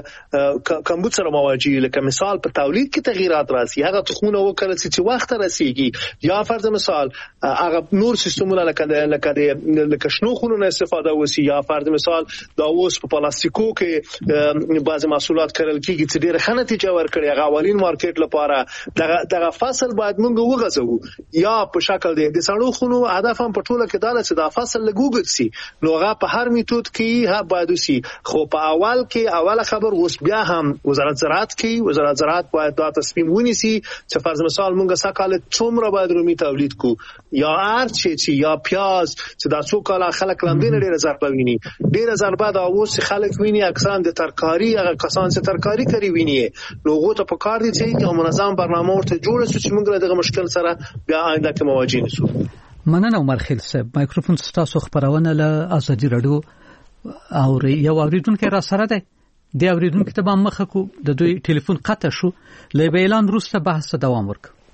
لګ کمبود سره مواجهه لکه مثال په تولید کې تغیرات راسي هغه تخمونه وکړل چې وخت راسيږي یا فرض مثال هغه نور سیستمونه لکه لکه لکه شنو خونونه استفاده وسی یا فرض مثال دا اوس په پلاستیکو کې بعض محصولات کړل کیږي چې ډیره ښه نتیجه ورکړي هغه اولین مارکیټ لپاره دغه دغه فصل باید مونږ وغځو یا په شکل د سړو خونو هدف په ټوله کې دا چې دا فصل لګوګل سي نو هغه په هر میتود کې ها باید سي خو په اول کې اوله خبر اوس بیا هم وزارت زراعت کې وزارت زراعت باید دا تصمیم ونیسي چې فرض مثال مونږه سکاله څومره باید رومي تولید کو یا ارچ چې یا پیاز چې دا څو کاله خلک لاندې ډیره ضربه ویني ډیره ضربه دا اوس خلک ویني اکثرا د ترکاری هغه کسان چې ترکاری کوي ویني نو غو ته په کار دي چې یو منظم برنامه ورته جوړ شي چې موږ دغه مشکل سره بیا آینده کې مواجه نشو مننه عمر خیل صاحب مایکروفون ستاسو خبرونه له ازادي رادیو او یو اوریدونکو را سره ده د اوریدونکو ته به مخه کو د دوی ټلیفون قطع شو له اعلان وروسته بحث دوام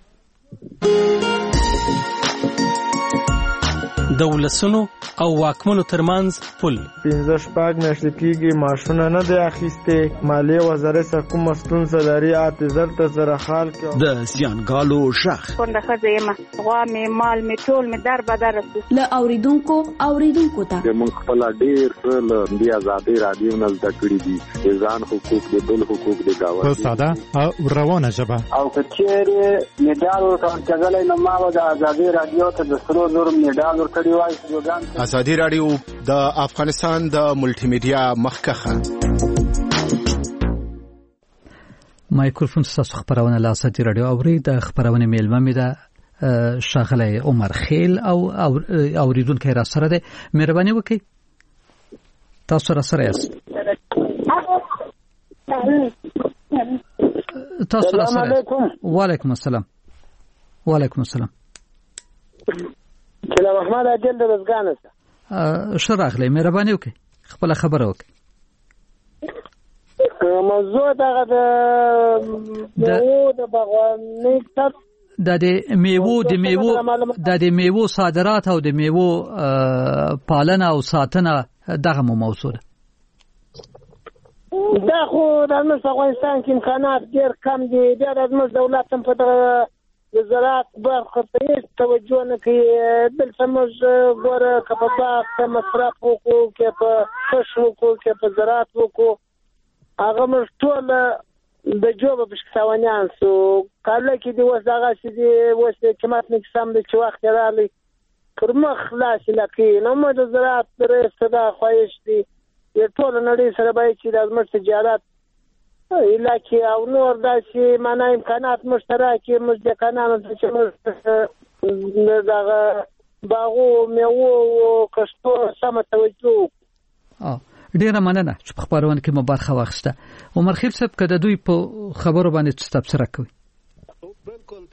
ورک د ولسونو او واکمنو ترمنځ پل پنځه شپږ میاشتې کېږي معاشونه نه دی اخیستې مالیې وزارت کومه ستونزه لري اته زر ته زره خال کې د زیانګالو شخ څنګه خزه یم غوا مې مال مې ټول مې در بدر له اوریدونکو اوریدونکو ته موږ خپل ډیر له دې آزادي رادیو نه زده کړې دي ځان حقوق دي بل حقوق دي گاوه په ساده او روانه ژبه او کچېره میډال ورته کېدلای نو ما د آزادي رادیو ته د سرو زر میډال ورکړی ازادي رادیو د افغانستان د ملټي میډیا مخکخه مایکروفون ستاسو خبرونه له ازادي رادیو اوري د خبرونه میلمه مې ده شاغله عمر خیل او اوریدونکو را سره ده مهرباني وکړئ تاسو را سره یاست تاسو را سره وعلیکم السلام وعلیکم السلام کله محمد اجل د بزګان سره شراغله مهرباني وکړئ خپل خبره وکړئ موضوع دغه د میوو د باغوانۍ د د میوو د میوو د د میوو صادرات او د میوو پالنه او ساتنه دغه موضوع ده دا خو د افغانستان کې امکانات ډېر کم دي بیا د زموږ دولت هم په دغه د زراعت برخه ته هیڅ توجه نه کوي دلته موږ ګوره که په باغ کې مصرف وکړو که په کښت وکړو که په زراعت وکړو هغه موږ ټول د جوبه پشکتاوانیان سو کله کې دي اوس دغسې دي اوس قیمت نه کیسه هم دی چې وخت یې راغلی پر مخ خلاصې لکې نو موږ د زراعت رئیس ته دا خواهش دی د ټوله نړۍ سره باید چې دا زموږ تجارت علاقې او نور داسې معنا امکانات موږ ته راکړي موږ دهقانانو ته چې موږ دغه باغو میوو او کښتو سمه توجه وکړو ډیره مننه چې په خبرونه کې مو برخه واخیسته عمر خیل صاحب که د دوی په خبرو باندې څه تبصره کوي بالکل په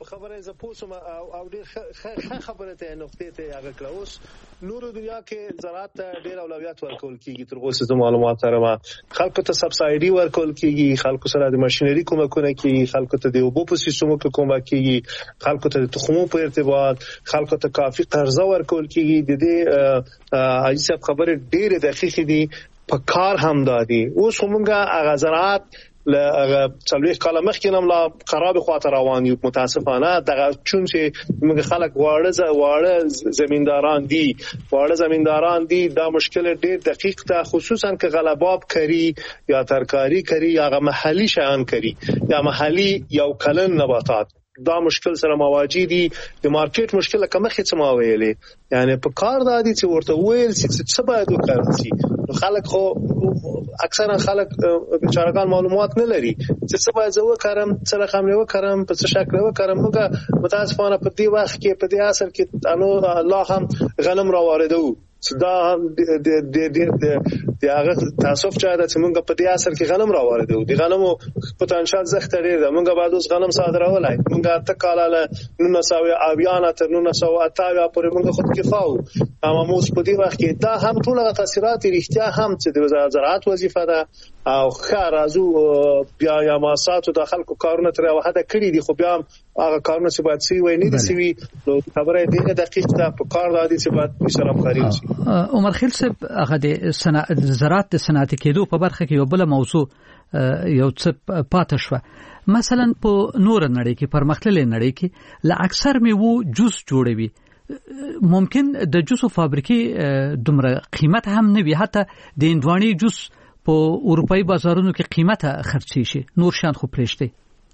خبره ز پوسم او ډیر ښه خبره ته نقطې ته هغه کړه. اوس نور دنیا کې زراعت ډیر اولویت ورکول کیږي. تر اوسه د معلومات سره خلکو ته سبسایډي ورکول کیږي، خلکو سره د ماشينري کومکونه کیږي، خلکو ته د اوبو په سیستمو کې کومک کیږي، خلکو ته د تخمو په ارتباط، خلکو ته کافي قرضه ورکول کیږي. د دې ایسب خبره ډیر دقیق دي په کار هم دادي. اوس موږ هغه زراعت له څلويخ کاله مخکې نم لا خراب خاطر روان یو متاسفانه دغه چون چې موږ خلک واړه واړه زمینداران دي واړه زمینداران دي دا مشکل ډیر دقیق ته، خصوصا که غلباب کری یا ترکاری کری یا محلي شیان کری یا محلي یو کلن نباتات، دا مشکل سره مواجه دي. د مارکیټ مشکل کومه څه ما ویلې، یعنی په کار دادي چې ورته ویل چې څه باید وکړي. خلک خو اکثرا خلک بیچارهګان معلومات نه لري چې څه باید زه وکړم، څه رقم یې وکړم، په څه شکل وکړم. موږ متاسفانه په دې وخت کې په دې عصر کې انو الله هم غنم را واردو، دا د د د د هغه تاسف چا د څنګه په دې اثر کې غنم راوړل دي. غنمو پوتانشل زخت لري، موږ بعد اوس غنم صادرولای، موږ تکاله نو نساوي اویانا تر نو نساوي اتاوي پر موږ خود کفاو. اما موږ په دې وخت کې دا هم ټول تاثیرات رښتیا هم چې د زراعت وظیفه ده او خارازو بیا یا ماساتو د خلکو کارونه تر وحده کړی دي، خو بیا هغه کارونه چې باید سی وای نه دي سی وی. نو خبره دې دقیق ده په کار دادي چې باید سره همکاري وشي. عمر خیل صاحب هغه د صنعت زراعت د صنعت کېدو په برخه کې یو بل موضوع یو څه پاتې شو. مثلا په نور نړۍ کې پرمختللې نړۍ کې لا اکثر میوه جوس جوړوي، ممکن د جوسو فابریکې دومره قیمت هم نه وي، حتی د اندواني جوس په اروپאי بازارونو کې قیمته خرڅي شي، نور شان خو پرېشته.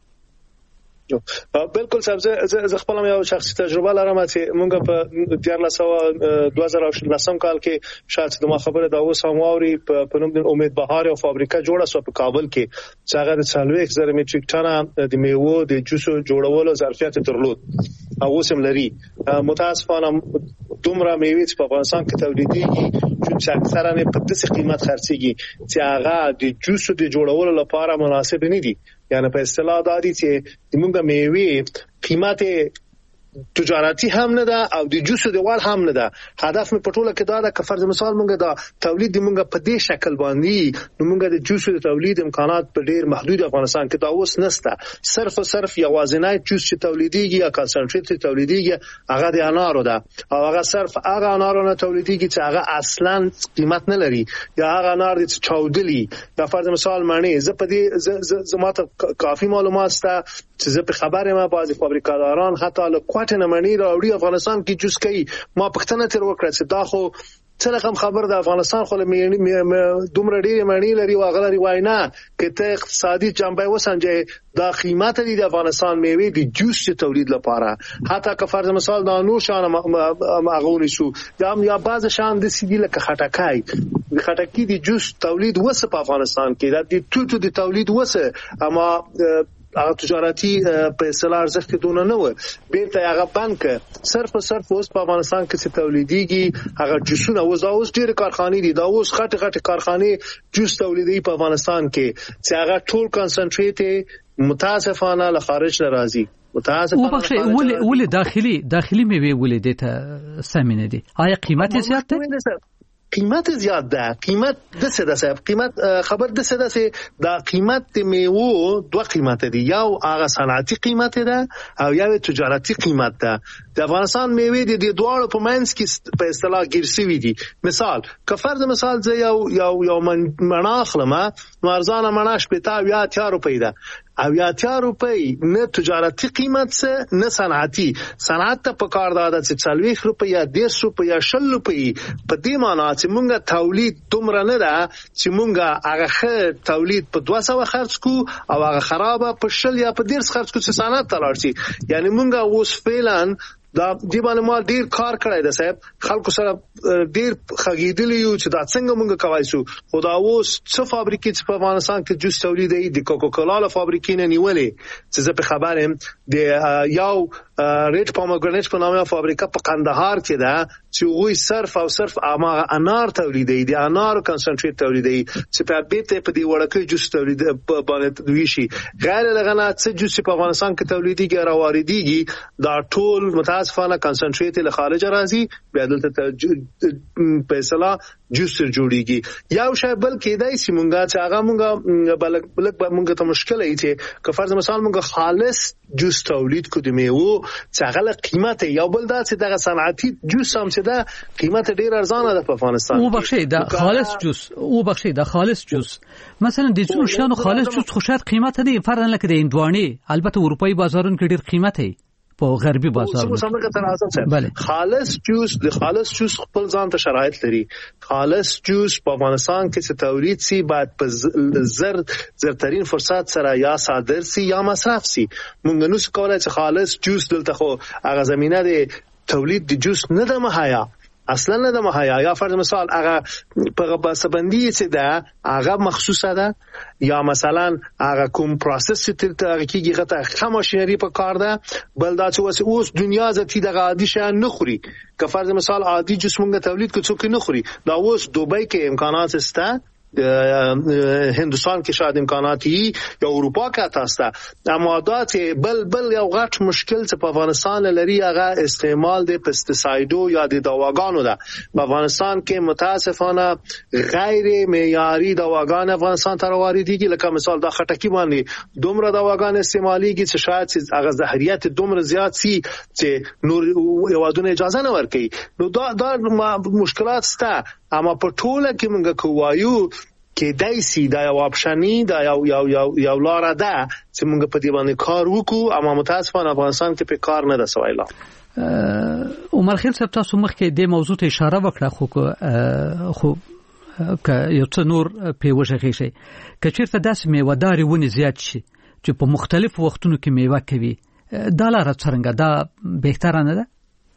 بالکل صاحب زه خپل یو شخصي تجربه لرم چې مونږ په دیار لسو دوه زره لسم کال کې شاید د ما خبره دا اوس هم واوري په نوم د امید بهار او فابریکه جوړه شو په کابل کې چې هغه د څلويخ زره میټریک ټنه د میوه د جوسو جوړولو ظرفیت درلود او اوس هم لري. متاسفانه دومره میوه چې په افغانستان کې تولیدېږي چې اکثرا په داسې قیمت خرڅيږي چې هغه د جوسو د جوړولو لپاره مناسب نه دي. یعنی په اصطلاح دا دي چې موږ میوه قیمت تجارتی هم نه ده او د جوسو د وال هم نه ده. هدف مې په ټوله کې دا ده که فرض مثال موږ دا تولید موږ په دې شکل باندې نو موږ د جوسو د تولید امکانات په ډیر محدود افغانستان کې دا اوس نشته. صرف او صرف یوازینی جوس چې تولیدېږي یا کانسنټریټ تولیدېږي هغه د انارو ده او هغه صرف هغه انارو نه تولیدېږي چې هغه اصلا قیمت نه لري یا هغه انار چې چاودلی. دا فرض مثال معنی زه په دې زماته کافي معلومات سته چې زه په خبره ما بعضی فابریکاداران حتی له کوټه منی راوړي افغانستان کې جوس کوي. ما پښتنه تر وکړه چې دا خو څه رقم خبر د افغانستان خو دومره ډیره معنی لري او غلري واینا کته اقتصادي جنبه وسنجه دا قیمت دي د افغانستان میوه د جوس تولید لپاره. حتی که فرض مثال دا نور شان مغونی شو یا یا بعض شان د سیدی لکه خټکای د خټکی د جوس تولید وسه په افغانستان کې د توتو د تولید وسه اما هغه تجارتي په اصطلاح ارزښت دونه نه و بیرته هغه بانک صرف صرف اوس په افغانستان کې څه تولیديږي هغه جوسونه اوس اوس ډېر کارخانې دي دا اوس غټ غټ کارخانې جوس تولیدي په افغانستان کې چې هغه ټول کنسنټریټ متاسفانه له خارج نه راځي. متاسفانه وبخښه ولې ولې داخلي داخلي میوه ولې دته سمینه دي؟ آیا قیمت زیات دی؟ قیمت زیاد ده. قیمت د څه ده صاحب؟ قیمت خبر د څه ده چې دا قیمت د میوه دوه قیمت دي، یو هغه صنعتي قیمت ده او یو تجارتي قیمت ده. د افغانستان میوه د دې دوه په منځ کې په اصطلاح ګرځوي دي. مثال که فرض مثال زه یو یو یو مناخلمه ارزانه مناش په تا یا اتیا روپۍ ده او یا اتیا روپۍ نه تجارتي قیمت څه نه صنعتي. صنعت ته په کار داده چې څلويخ روپۍ یا ډېر روپۍ یا شل روپۍ په دې معنا چې مونږه تولید دومره نه ده چې مونږه هغه ښه تولید په دوه سوه خرڅ کو او هغه خرابه په شل یا په ډېر خرڅ کو چې صنعت ته لاړ شي. یعنی مونږه اوس فعلا دا دی باندې ما ډیر کار کړی دی صاحب خلکو سره ډیر خګیدلی یو چې دا څنګه مونږ کوای شو خو دا اوس څه فابریکې چې په افغانستان کې جوس تولیدوي د کوکاکولا له فابریکې نه نیولې چې زه په خبر یم د یو ریډ پومګرانټ په نامه فابریکه په قندهار کې ده چې وی صرف او صرف اماغه انار تولیدوي د انار کنسنټریټ تولیدوي چې په بیت په دی وړکې جوس تولید باندې دوی شي غیر لغنا څه جوس په افغانستان کې تولیديږي را واردېږي دا ټول متاسفانه کنسنټریټ له خارج راځي بیا دلته پیسلا جوس تر جوړیږي یو شی بل کېدای سي مونږه چې هغه مونږه بلک بلک مونږه ته مشکل ای چې که فرض مثال مونږه خالص جوس تولید کړو میوه چې هغه له قیمت یو بل دا چې دغه صنعتي جوس هم چې دا قیمت ډیر ارزانه ده په افغانستان او بخښي دا خالص جوس او بخښي دا خالص جوس مثلا د څو شانو خالص جوس خو شاید قیمت دی فرضاً لکه د اندواني البته اروپאי بازارونو کې ډیر قیمت دی په غربي بازارونو بله خالص جوس د خالص جوس خپل ځان ته شرایط لري خالص جوس په افغانستان کې چې تولید سي باید په زر زرترین فرصت سره یا صادر سي یا مصرف سي مونږ نو څه کولای چې خالص جوس دلته خو هغه زمينه د تولید د جوس نه د مهیا اصلا نه د مهیا یا فرض مثال هغه په بسبندي چې ده هغه مخصوصه ده یا مثلا هغه کوم پروسس چې تر کېږي غته خام ماشينري په کار ده بل دا چې اوس دنیا زتی د عادي شان نه خوري که فرض مثال عادي جوس مونږ تولید کوڅو کې نه خوري دا اوس دوبۍ کې امکانات سته هندوستان کې شاید امکانات وي یا اروپا کې تاسو اما دا چې بل بل یو غټ مشکل چې په افغانستان لري هغه استعمال د پیسټیسایډو یا د دواګانو ده په افغانستان کې متاسفانه غیر معیاري دواګان افغانستان ته واردېږي لکه مثال د خټکی باندې دومره دواګان استعماليږي چې شاید هغه زهريات دومره زیات سي چې نور یوادونه اجازه نه ورکړي نو دا دا مشکلات سته اما په ټوله کې موږ کوایو کې دایسي دا یو اپشنی دا یو یو یو یو لار ده چې موږ په دې باندې کار وکړو اما متاسفانه افغانستان کې په کار نه ده سوایلا عمر خیل صاحب تاسو مخکې د موضوع ته اشاره وکړه خو خو که یو څه نور په وجهه شي کچېرته داسې میوهداري ونی زیات شي چې په مختلفو وختونو کې میوه کوي دا لاره څنګه دا بهتره نه ده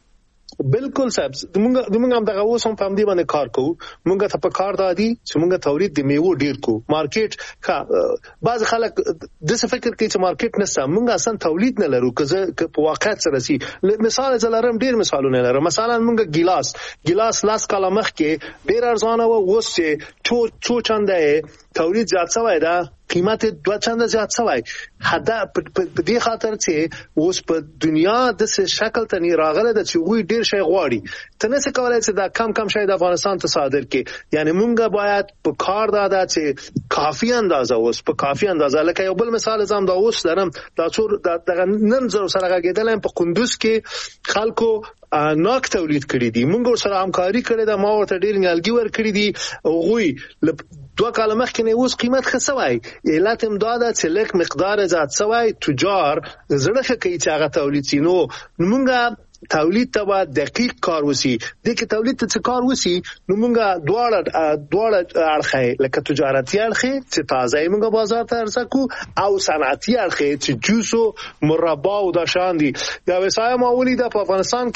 بالکل صاحب موږ موږ هم دغه اوس هم په دې باندې کار کوو موږ ته په کار دادي چې موږ تولید د میوه ډیر کو مارکیټ ښه بعض خلک د څه فکر کوي چې مارکیټ نشته موږ اصلا تولید نه لرو که په واقعیت سره سي مثال زلارم ډیر مثالونه لرم مثلا موږ ګلاس ګلاس لاس کاله مخ کې ډیر ارزانه و اوس چې څو څو چنده تولید زیات شوی دا قیمت دوه چنده زیات شوی حدا په دې خاطر چې اوس په دنیا د څه شکل ته راغله د چې وی ډیر شي غواړي ته نه څه کولای چې دا کم کم شي د افغانستان ته صادر کې یعنی مونږه باید په کار دادا چې کافي اندازه اوس په کافي اندازه لکه یو بل مثال زم دا اوس درم دا څور د نن زر سره غېدل په قندوز کې خلکو ناک تولید کړی دي مونږ سره همکاري کړې ده ما ورته ډیر نیالګي ور کړی دي او غوي دوه کال مخکې نه اوس قیمت خسوي علت امداد چې لک مقدار زیات سوي تجار زړه کوي چې هغه تولید سينو مونږه تولید ته با دقیق کار وسی د کې تولید ته کار وسی نو مونږه دواړه دواړه اړخه لکه تجارتي اړخه چې تازه مونږه بازار ته ارسکو او صنعتي اړخه چې جوسو مربا او د شان دي یا وسایه معمولی د افغانستان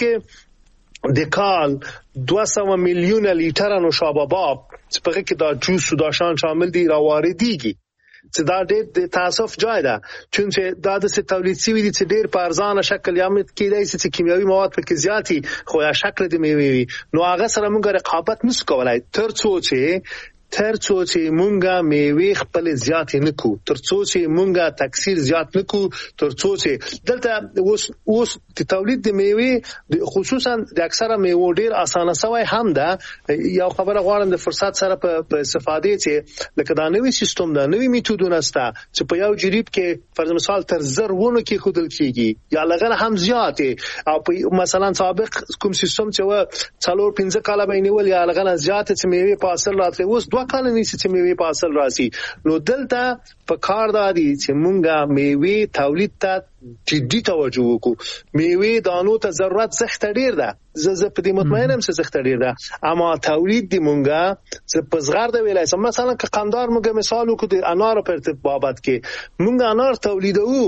کې د کال دوه سوه میلیون لیټر نوشابه باب چې په کې دا جوس او د شان شامل دي را واردېږي چې دا ډېر تاسف جای ده چونکه دا د تولید سوي دي چې ډېر په ارزانه شکل یا مت کېدای شي چې کیمیاوي مواد پکې زیاتی خو یا شکل د میوي نو هغه سره موږ رقابت نشو کولای تر څو چې تر څو چې مونږه میوه خپل زیات نه کو تر څو چې مونږه تکثیر زیات نه کو تر څو چې دلته اوس اوس د تولید د میوه خصوصا د اکثره میوه ډیر اسانه سوی هم ده یو خبره غواړم د فرصت سره په استفاده چې لکه دا نوې سیستم ده نوې میتودونه سته چې په یو جریب کې فرض مثال تر زر ونه کې خودل کیږي یا لغه هم زیات او په مثلا سابق کوم سیستم چې و څلور پنځه کاله بینول یا لغه زیات چې میوه په اصل راتلی اوس کال نشي چې میوه په اصل راسي نو دلته په کار دادي چې مونږه میوه تولید ته جدي توجه وکړو میوه دانو ته ضرورت زخت ډیر ده زه په دې مطمئنم چې زخت ډیر ده اما تولید دی مونږه چې په صغر د ویلای مثلا که قندار مونږه مثال وکړو د انار په بابت کې مونږه انار تولیدو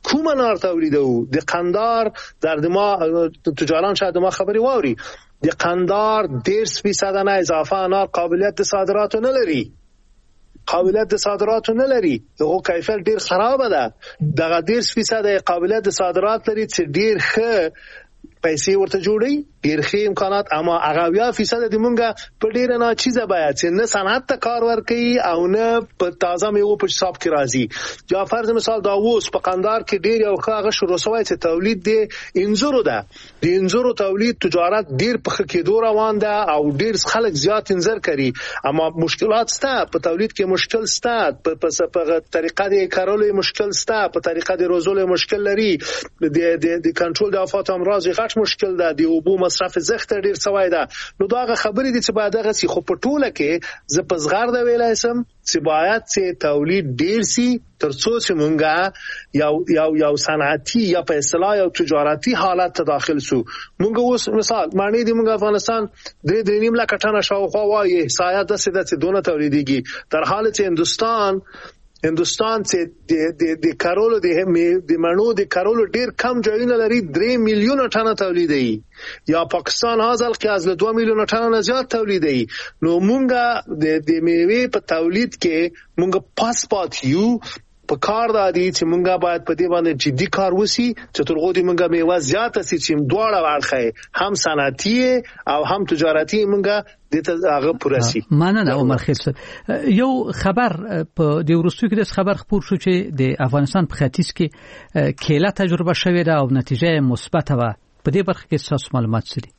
کوم انار تولیدو د قندار در دما تجاران شاید ما خبري واوري د قندار دیرش فیصد نه اضافه انار قابلیت د صادراتو نه لري قابلیت د صادراتو نه لري هغه کیفیت ډیر خراب ده دغه دیرش فیصد قابلیت د صادرات لري چې ډیر ښه پیسې ورته جوړي ډیر ښه امکانات اما هغه بیا فیصد د مونږه په ډیر نه چیزه بیا چې نه صنعت ته کار ورکړي او نه په تازه میوه په حساب کې راځي یا فرض مثال دا اوس په قندار کې ډیر یو ښه شروع شوی چې تولید دی انځورو ده د انځورو تولید تجارت ډیر په خکېدو روان ده او ډیر خلک زیات انځر کوي اما مشکلات سته په تولید کې مشکل سته په طریقه د کارولو مشکل سته په طریقه د روزولو مشکل لري د د کنټرول د آفات امراض غټ مشکل ده د اوبو مصرف زخت ډیر سوای ده نو دا خبرې دي چې باید هغه سي خو په ټوله کې ز پزغار د ویلای سم چې باید چې تولید ډیر سي ترڅو چې مونږه یو یو یو صنعتي یا په اصطلاح یو تجارتي حالت ته داخل سو مونږ اوس مثال معنی دی مونږ افغانستان درې درې نیم لک ټنه شاوخوا وایي سایه د سده چې دونه تولیديږي در حال چې هندستان هندستان چې د د د کارولو د د مڼو د کارولو ډیر کم ځایونه لري درې میلیونه ټنه تولیدي یا پاکستان هاذل کې از دوه میلیونه ټنه نه زیات تولیدي نو مونږه د د میوې په تولید کې مونږ پاس پات یو په کار دادی چې مونږه باید په دې باندې جدي کار وسی چې ترغو دې مونږه میوه زیاته سي چې دواړه ورخه هم صنعتي او هم تجارتي مونږه دته هغه پرسي مننه عمر خیل یو خبر په د ورستو کې د خبر خبر شو چې د افغانستان په ختیځ کې کېله تجربه شوې ده او نتیجه مثبت و په دې برخه کې تاسو معلومات سړي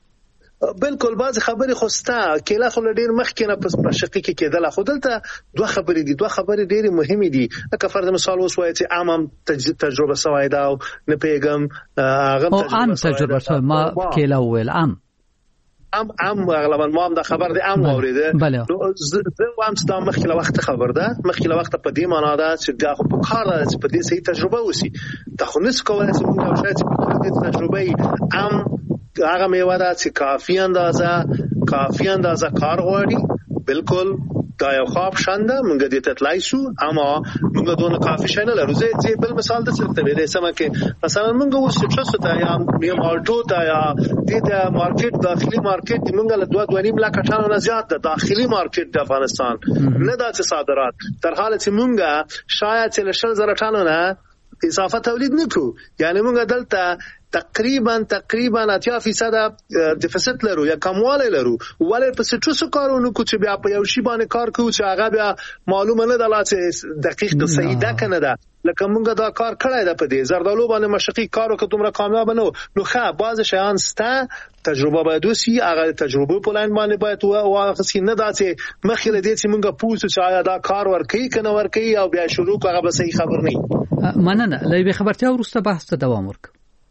بالکل بعض خبرې خوسته کله خو ډیر مخکې نه په شقیق کې کېدل خو دلته دوه خبرې دي دوه خبرې ډېرې مهمې دي لکه فرض مثال اوس وایي چې عام تجربه سوای دا او نه پیغام هغه عام تجربه سوای ما کله ویل عام ام ام غالبا ما هم دا خبر دی ام اوریده نو زه هم ستاسو مخکې له وخت خبر ده مخکې له وخت په دې معنا ده چې دا خو په کار ده چې په دې صحیح تجربه وسی دا خو نس کولای چې موږ شاید په دې تجربه ام هغه میوه ده چې کافي اندازه کافي اندازه کار غواړي بالکل دا یو خواب شانده موږ دې ته تلای شو اما موږ دونه کافي شنه لرو زه بل مثال د څه ته ویلې سم کې مثلا موږ اوس څه ته یا مالټو ته یا د مارکیټ داخلي مارکیټ موږ له دوه دوه نیم لک ټنه نه زیات د داخلي مارکیټ د افغانستان نه د صادرات تر حاله چې موږ شاید چې له شل زره ټنه نه اضافه تولید نکړو یعنی موږ دلته تقریبا تقریبا اتیا فیصد دفیسیت لرو یا کمواله لرو ولې په څه څه کارونه کو چې بیا په یو شی باندې کار کوو چې هغه بیا معلومه نه ده لا چې دقیق د صحیح ده کنه ده لکه موږ دا کار کړی ده په دې زردالو باندې مشقي کارو که دومره کامیاب نه نو ښه بعض شیان سته تجربه باید وسی هغه تجربه په لاین باندې باید واخصي نه ده چې مخکې دې چې موږ پوښتنه چې آیا دا کار ورکړي کنه ورکړي او بیا شروع هغه به صحیح خبر نه مننه لای به خبرتیا ورسته بحث ته دوام ورک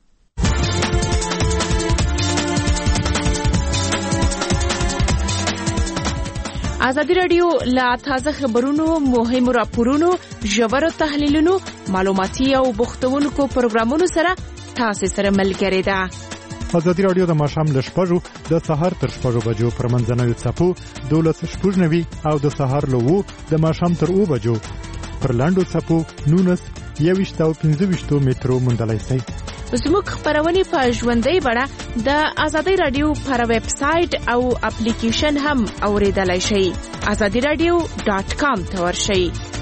ازادي رادیو لا تازه خبرونو مهم راپورونو ژور تحلیلونو معلوماتي او بوختونکو پروګرامونو سره تاسو سره ملګری ده ازادي رادیو د ماشام له شپږو د سهار تر شپږو بجو پر منځنوي څپو دولس شپږ نوي او د سهار له وو د ماشام تر او بجو پر لاندو څپو نونس یويشت او پنځه ویشت مترو مندلای سي زموږ خبرونه په ژوندۍ بڼه د ازادي رادیو پر ویب سټ او اپلیکیشن هم اوریدلای شئ azadi radio dot com ته ورشئ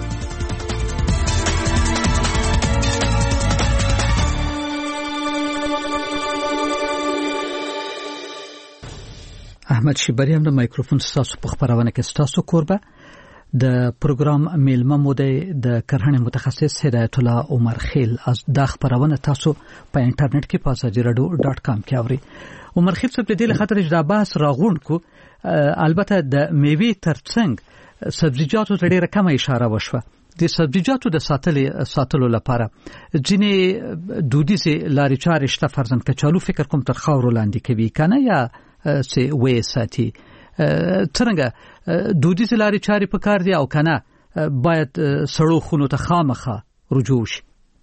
احمد شیبری هم د مایکروفون ستاسو په خبرونه کې ستاسو کوربه د پروګرام میلمه مودې د کرهنې متخصص هدایت الله عمر خیل از د خبرونه تاسو په انټرنیټ کې په azadi radio dot com کې اوري عمر خیل څه په دې خاطر چې د باس راغون کو البته د میوه ترڅنګ سبزیجاتو ته ډیره کمه اشاره وشوه د سبزیجاتو د ساتلې ساتلو لپاره ځینې دودیزه لارې چارې شته فرضاً کچالو فکر کوم تر خاور لاندې کوي کنه یا سي وې ساتي څنګه دودیزه لارې چارې په کار دي او کنه باید سړو خونو ته خامخه رجوع شي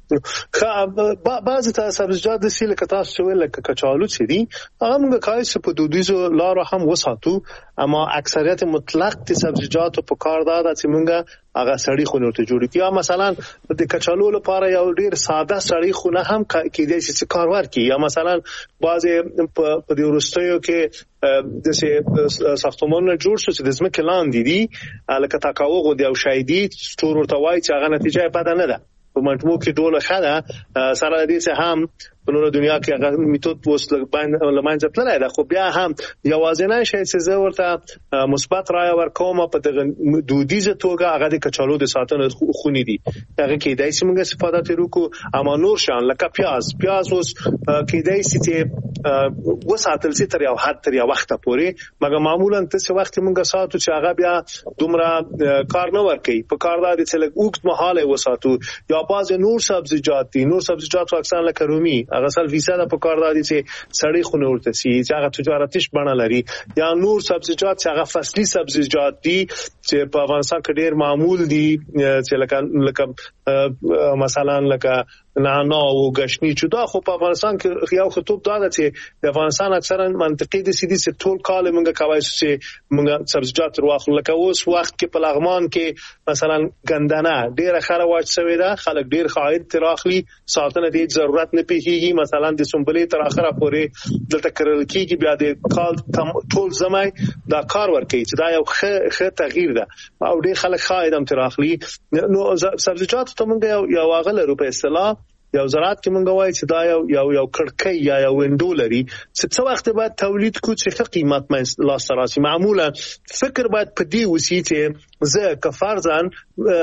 خا بعض ته سبزیجات د سیل کتا شوی لکه کچالو چې دي هغه موږ کای چې په دودیزو لارو هم وساتو اما اکثریت مطلق د سبزیجاتو په کار دا چې موږ هغه سړی خونه ورته جوړ کړو. یا مثلا د کچالو لپاره یو ډیر ساده سړی خونه هم کېدای شي چې کار ورکړي. یا مثلا بعض په د ورستیو کې د سه ساختمانونه جوړ شو چې د ځمکې لاندې دي لکه تاکاو غو دی او شایدي ستور ورته وای چې هغه نتیجه بد نه ده په منټمو کې ډول خاله سره دې څه هم په نور دنیا کې هغه میتود وسل باندې لمانځه تللی دا خو بیا هم یوازینی شی چې زه ورته مثبت رائے ورکوم په دغه دودیزه توګه هغه د کچالو د ساتنه خونی دي هغه کې دای چې موږ استفاده ترکو. اما نور شان لکه پیاز پیاز اوس کې دای چې وساتل سي تر یو حد تر یو وخت پورې مګر معمولا ته وخت موږ ساتو چې هغه بیا دومره کار نه ورکي په کار دا چې لږ وخت مهاله وساتو. یا باز نور سبزیجات دي نور سبزیجات اکثر لکه رومي هغه سل فیصد په کار دادي چې سړی خونه ورته سي چې هغه تجارتیش بڼه لري. یا نور سبزیجات چې هغه فصلي سبزیجات دي چې په افغانستان کې ډیر معمول دي چې لکه لکه مثلا لکه نعناع او غشنی چې دا خو په افغانستان کې یو خطوب دا ده چې د افغانستان اکثرا منطقي دي سيدي چې ټول کال موږ کوي چې موږ سبزیجات واخلو. لکه اوس وخت کې په لغمان کې مثلا ګندنه ډیره خره واچوي دا خلک ډیر خاید تراخلي ساتنه دې ضرورت نه پیږي. مثلا د سنبلې تر اخره پورې دلته کرل کېږي بیا د کال ټول زمای دا کار ورکوي چې دا یو ښه ښه تغییر ده او ډیر خلک خاید هم تراخلي. نو سبزیجات ته موږ یو واغله روپې اصطلاح یو زراعت کې مونږ وایي چې دا یو یو یو کړکۍ یا یو وینډو لري چې څو وخت بعد تولید کو چې قیمت مې لاس راسي. معمولا فکر باید په دې وسی چې زه کفارزان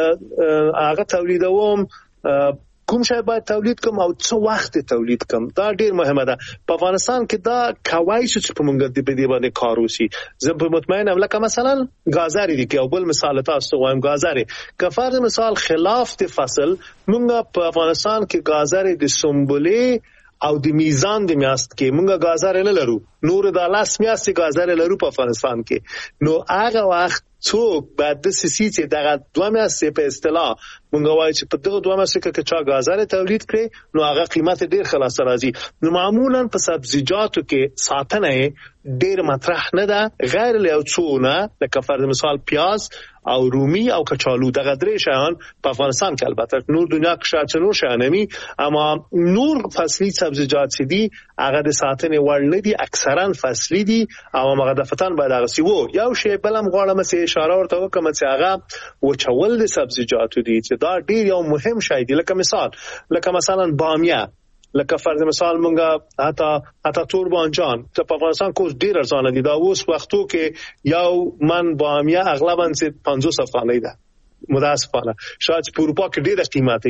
هغه تولیدوم کوم شی باید تولید کوم او څو وخت تولید کوم دا ډیر مهمه ده. په افغانستان کې دا کوي چې په مونږ د دې باندې کار وسی. زه په مطمئن ام لکه مثلا غازاری دي کې او بل مثال تاسو وایم غازاری کفار مثال خلاف د فصل مونږ په افغانستان کې غازاری د سنبلې او د میزان د میاست کې مونږ غازاری نه لرو. نور د لاس میاست غازاری لرو په افغانستان کې. نو هغه وخت څوک بعد د سیسي چې دغه دوه میاشتې په اصطلاح مونږ وایي چې په دغه دوه میاشتې کې چې غازاره تولید کړي نو هغه قیمت ډیر خلاص راځي. نو معمولا په سبزیجاتو کې ساتنه ډیر مطرح نه ده غیر له څونه لکه فرض مثال پیاز او رومي او کچالو دغه درې شیان په افغانستان کې البته نور دنیا کې شاته نور شانمي اما نور فصلي سبزیجات چې دي هغه د ساتنه وړ نه دي اکثرا فصلي دي او مغدفتان باید هغه سی وو. یو شی بلم غواړم چې اشاره ورته وکم چې هغه وچول د سبزیجاتو دي چې دا ډیر یو مهم شی دی. لکه مثال لکه مثلا بامیه لکه فرض مثال مونږه حتی حتی تور بانجان ته په افغانستان کې ډیر ارزانه دي. دا اوس وختو کې یو من بامیه اغلبا پنځوس افغانۍ ده متاسفانه شاید په اروپا کې ډیره قیمت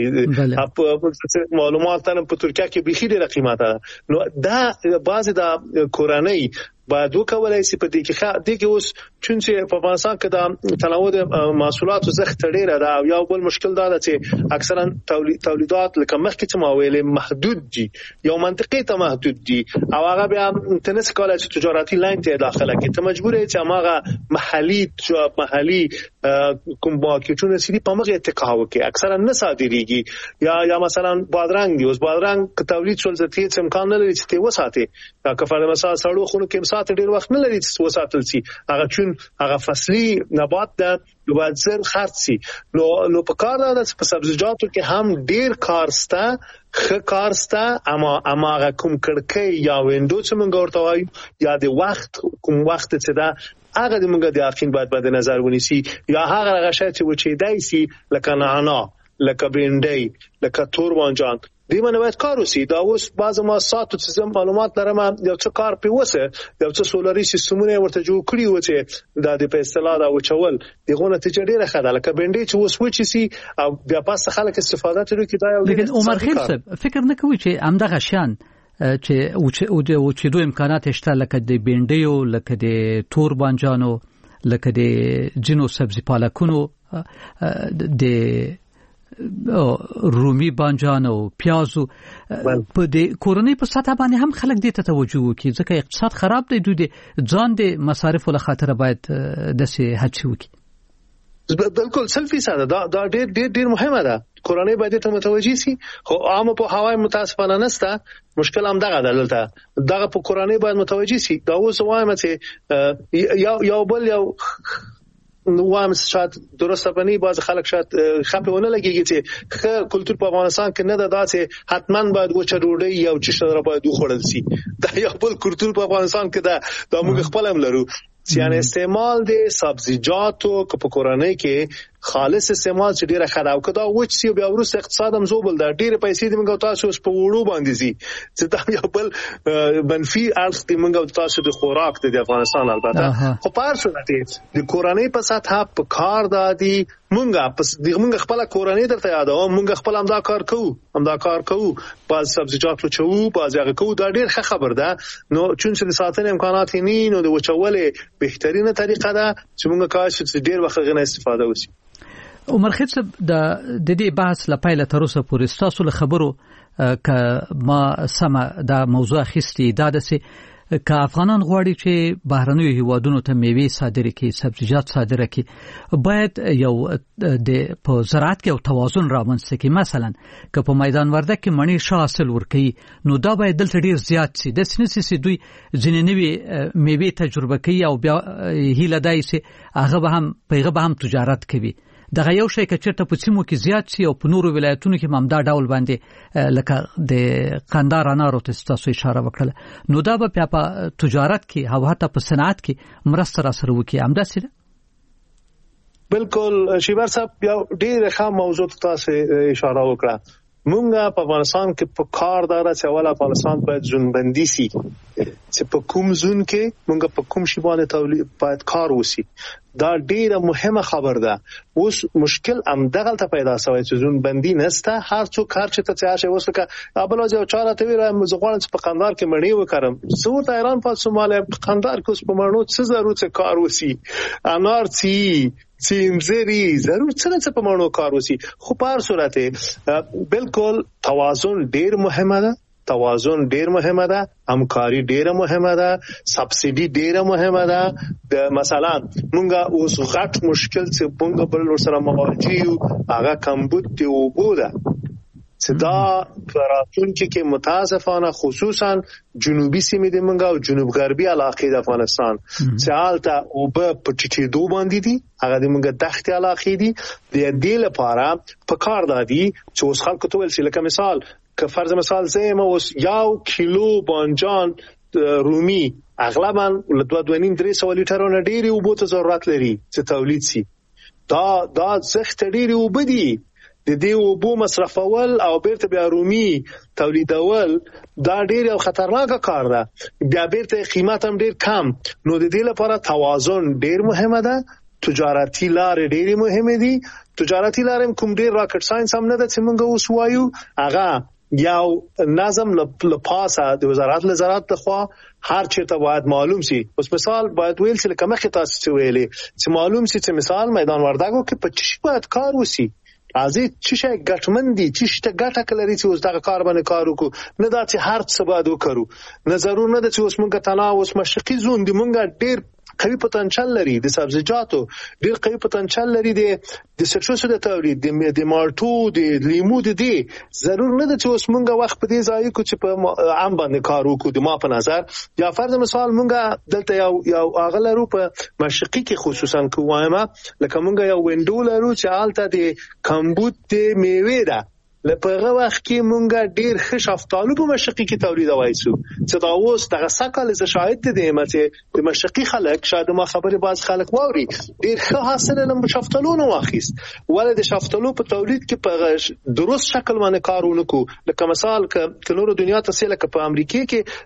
دی معلومات تل په ترکیه کې بيخي ډیره قیمت ده. نو دا بعضی د کورنۍ باید وکولای شي په دې کې د کې اوس چې په افغانستان کې د تنوع د محصولاتو زخت ډیره ده او یو بل مشکل دا ده چې اکثرا تولیدات لکه مخکې چې ما ویلې محدود دي یو منطقي ته محدود دي او هغه بیا تنس کولای چې تجارتي لاین ته داخله کې ته مجبور یې چې هغه محلي محلي کوم باکیټونه سړي په مغه اتکاو کې اکثرا نه صادریږي. یا یا مثلا بادرنګ دی اوس بادرنګ تولیدات څول ځتې امکان نه لري چې ته وساتې دا کفاره مثلا سړو خونو کې ډیر وخت نه لري چې وساتل شي هغه چون هغه فصلي نبات ده نو باید زر خرڅ شي. نو نو په کار ده چې په سبزیجاتو کې هم ډیر کارسته ښه کارسته اما اما هغه کوم کړکۍ یا وینډو چې موږ ورته وایو یا د وخت کوم وخت چې ده هغه د موږ د یقین باید باید نظر ونیسي. یا هغه غشای چې وچیدای سي لکه نعناع لکه برنډي لکه تور بانجان دی باندې باید کار وسی. دا اوس بعض ما ساتو چې معلومات لرم یو څه کار پیوسه یو څه سولري سیستمونه ورته جوړ کړی و چې دا د په اصطلاح دا وچول دغه نتیجه ډیره ښه ده لکه بنډي چې اوس وچی سي او بیا پاسه خلک استفاده کوي کې دا یو. لیکن عمر خیل صاحب فکر نه کوي چې همدغه شان چې او د وچېدو امکانات شته لکه د بنډیو لکه د تور بانجانو لکه د جنو سبزی پالکونو د رومي بانجان او پیازو په دې کورنۍ په سطح باندې هم خلک دې ته توجه وکړي ځکه اقتصاد خراب دی دوی د ځان د مصارفو له خاطر باید د سه هڅه وکړي. بالکل سل فیصد دا دا ډېر ډېر ډېر مهمه ده کورنۍ باید ته متوجي سي. خو عام په هوای متاسفانه نسته، مشکل هم دغه دلته دغه په کورنۍ باید متوجي سي. دا اوس وایم چې یو یو بل یو وایم شاید درسته بني باز خلک شاید خپونه لګيږي چې خ کلچر په افغانستان کې نه ده داسې حتما باید وچه ډوډۍ یا چې شر باید وخوړل سي. دا یو بل کلچر په افغانستان کې ده، دا موږ خپل هم لرو. یعنی استعمال د سبزیجاتو په کورنۍ کې خالص استعمال چې ډیره خراب کړه وچ سی بیا ورس اقتصاد هم زوبل دا ډیره پیسې د منګو تاسو په وړو باندې زی چې دا یو بل منفي اړخ د منګو تاسو د خوراک د افغانستان البته خو پار شو نتیجه د کورنۍ په سطح په کار دادي مونږه پس د مونږ خپل کورنۍ درته یادو مونږ خپل هم دا کار کوو هم دا کار کوو باز سبزیجاتو چوو باز هغه کوو دا ډیر ښه خبر ده. نو چون چې د ساتنې امکانات نه نو د وچولې بهترینه طریقه ده چې مونږ کار چې ډیر وخت غنه استفاده وشي. عمر خیت صاحب د د دې بحث لپاره تر اوسه پورې تاسو له خبرو ک ما سم دا موضوع خستي دا د سي ک افغانان غواړي چې بهرنیو هیوادونو ته میوه صادره کړي سبزیجات صادره کړي باید یو د په زراعت کې او توازن رامنځته کړي. مثلا ک په میدان ورده کې مڼې ښه حاصل ورکړي نو دا باید دلته ډیر زیات سي د سنسي سي دوی ځیننوي میوه تجربه کوي او بیا هیله دای سي هغه به هم پیغه به هم تجارت کوي. دغه یو شی چې چرته په سیمو کې زیات سي او په نورو ولایتونو کې ممدا ډول باندې لکه د قندار انارو ته تاسو اشاره وکړه نو دا به په تجارت کې او حتی په صنعت کې مرسته را سره وکړي. همداسې ده بالکل شیبر صاحب یو ډیر ښه موضوع تاسو اشاره وکړه. مونږه په افغانستان کې په کار دارا چې اول افغانستان باید ځونبندي سي چې په کوم ځون کې مونږه په کوم شی باندې تولید باید کار وسی. دا ډیره مهمه خبر ده. اوس مشکل هم دغه ته پیدا شوی چې ځونبندي نسته هر څوک کار چې ته چاشه وسکه ابل او چاره ته ویره مزغوان په قندار کې مړی وکړم سو ته ایران په سوماله په قندار کې اوس په مړنو څه ضرورت څه کار وسی انار چی چینزری ضرور څه څه په مړنو کار وسی. خو په صورت بالکل توازن ډیر مهمه ده. توازن ډیر مهمه ده. همکاري ډیره مهمه ده. سبسيډي ډیره مهمه ده. د مثلا مونږه اوس غټ مشکل چې مونږ بل سره مواجه یو هغه کمبود دی او بوده چې دا پراتون کې متاسفانه خصوصا جنوبي سیمې د مونږه او جنوب غربي علاقې د افغانستان چې حالت او په پټټې دوه باندې دي هغه د مونږه دښتې علاقې دي د دې لپاره په کار دادي چې اوس خلکو ته ول چې لکه مثال که فرض مثال زما اوس یو کیلو بانجان رومي اغلبا له دوه دوه نیم درې سو لیټرونه ډېری اوبو ته ضرورت لري چې تولید شي. دا دا زخت ډېری اوبه دي د دې اوبو مصرفول او بیرته بیا رومي تولیدول دا ډېر یو خطرناک کار ده. بیا بیرته قیمت هم ډېر کم. نو د دې لپاره توازن ډېر مهمه ده. تجارتي لارې ډېرې مهمه دي. تجارتي لارې کوم ډېر راکټ ساينس هم نه ده چې موږ اوس وایو هغه یو نظم لپاسه د وزارت لزارت تخوا هر چیرته باید معلوم سي. اوس مثال باید ویل چې کومه خطه څه ویلې چې معلوم سي چې مثال میدان وردګو کې پچیس باید کار وسی ازي چې شي ګټمن دي چې شته ګټه کلري چې اوس دغه کار باندې کار وکړو نه دا چې هر څه باید وکړو نه ضرور نه ده چې اوس مونږه تناوس مشرقي زون دي مونږه ډیر قوي پوتنشل لري د سبزیجاتو ډیر قوي پوتنشل لري د د سټروسو د تولید د د مالټو د لیمو د دي ضرور نه ده چې اوس مونږه وخت په دې ځای کو چې په عام باندې کار وکړو. د ما په نظر یا فرض مثال مونږه دلته یو یو اغلرو په مشرقي کې خصوصا کومه لکه مونږه یو وینډو لرو چې حالت د کمبود د میوه ده لپاره وخت کې مونږه ډیر ښه شفتالو په مشرقي کې تولید وایسو چې دا اوس دغه سکل ز شاهد دي چې د مشرقي خلک شاید ما خبره باز خلک ووري ډیر ښه حاصل له شفتالو نو واخیست ولې د شفتالو په تولید کې په درست شکل باندې کارونه کو. لکه مثال ک نورو دنیا ته سره ک په امریکا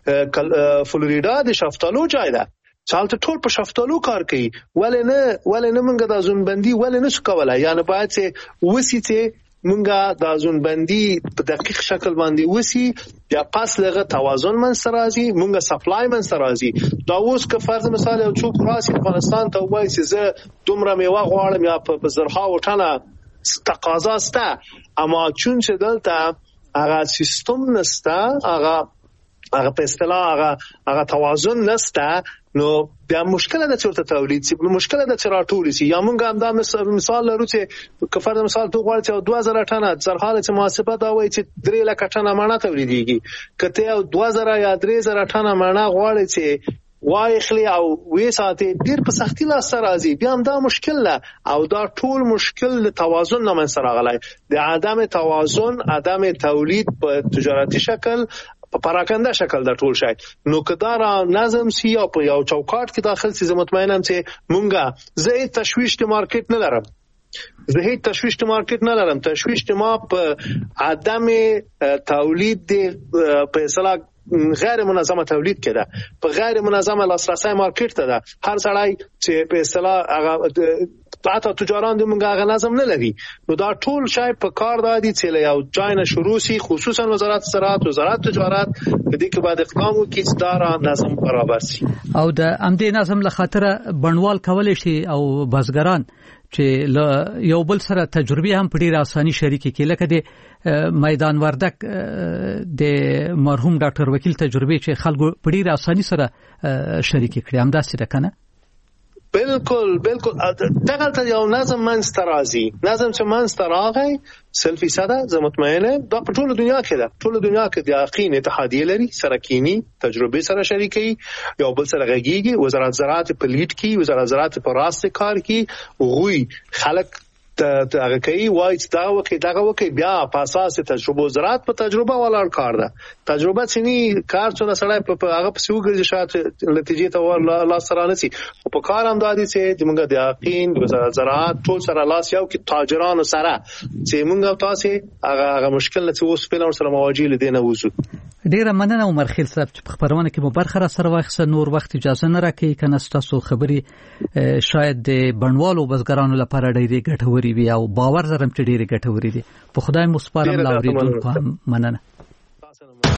کې فلوریدا د شفتالو ځای ده چالت ټول په شفتالو کار کوي ولې نه ولې نه مونږه د ځونبندي ولې نه شکوله یعنی باید چې وسیته مونږه د ځونبندي په دقیق شکل باندې وسی یا پاس لغه توازن من سرازي مونږه سپلای من سرازي. دا اوس که فرض مثال یو څوک راسي افغانستان ته وایي چې زه دومره میوه غواړم یا په زرها وټنه تقاضا سته اما چون چې دلته هغه سیستم نسته هغه هغه په اصطلاح هغه هغه توازن نشته، نو بیا مشکل ده چې ورته تولید شي، مشکل ده چې راټول شي. یا موږ هم دا مثال لرو چې که فرض مثال تو غواړي چې دوه زره ټنه زرحاله چې محاسبه دا وایي چې درې لکه ټنه مڼه تولیدېږي، کته یو دوه زره یا درې زره ټنه مڼه غواړي چې وای خلی او وې ساتي ډیر په سختي لاس راځي، بیا هم دا مشکل ده. او دا ټول مشکل د توازن نه منځ راغلی، د عدم توازن، عدم تولید په تجارتي شکل، په پراکنده شکل د ټول شي. نو کدار نظم سی او په یو چوکاټ کې داخل سي، زه مطمئنم چې مونږه زه تشویش د مارکیټ نه لرم، زه هیڅ تشویش د مارکیټ نه لرم. تشویش ما په عدم تولید په اصطلاح غیر منظمه تولید کده، په غیر منظمه لاسرسی مارکیټ ته ده. هر سړی چې په اصطلاح هغه حتی تجاران د مونږ هغه نظم نه لري. نو دا ټول شای په کار دادي چې له یو ځای نه شروع شي، خصوصا وزارت زراعت، وزارت تجارت په دې کې باید اقدام وکړي چې دا نظم برابر شي. او د امدې نظم له خاطر بڼوال کولای شي او بازګران چې یو بل سره تجربه هم په ډیره اساني شریک کړي، لکه د میدان وردک د مرحوم ډاکټر وکیل تجربه چې خلکو په ډیره اساني سره شریک کړي، هم داسې ده کنه؟ بالکل بالکل. دغه ته یو نظم منځ ته راځي، نظم چې منځ ته راغی سل فیصده زه مطمئنه دا په ټول دنیا کې ده. ټول دنیا کې د یقین اتحادیه لري، سره کینی تجربه سره شریکي، یو بل سره غږیږي. وزارت زراعت په لیډ کې، وزارت زراعت په راست کار کې، وغوي خلک ته هغه کوي وایي چې دا وکي دا وکي، بیا په اساس تجربه زراعت په تجربه ولاړ کار ده. تجربه چې ني کار څونه سړی په هغه په سوګرځي شاته نتیجې ته ور لاس سره نسی، او په کار هم دادي چې موږ د یقین وزارت زراعت ټول سره لاس یو کې تاجرانو سره چې موږ تاسو هغه هغه مشکل نه چې اوس په لور سره مواجه لیدنه وځو. ډیره مننه عمر خیل صاحب چې په خبرونه کې مو برخه را سره واخصه. نور وخت اجازه نه راکړي کنه تاسو خبري شاید د بڼوالو بزګرانو لپاره ډیره ګټوري وي او باور زرم چې ډیره ګټوري دي. په خدای مو سپارم لاوریدونکو هم مننه.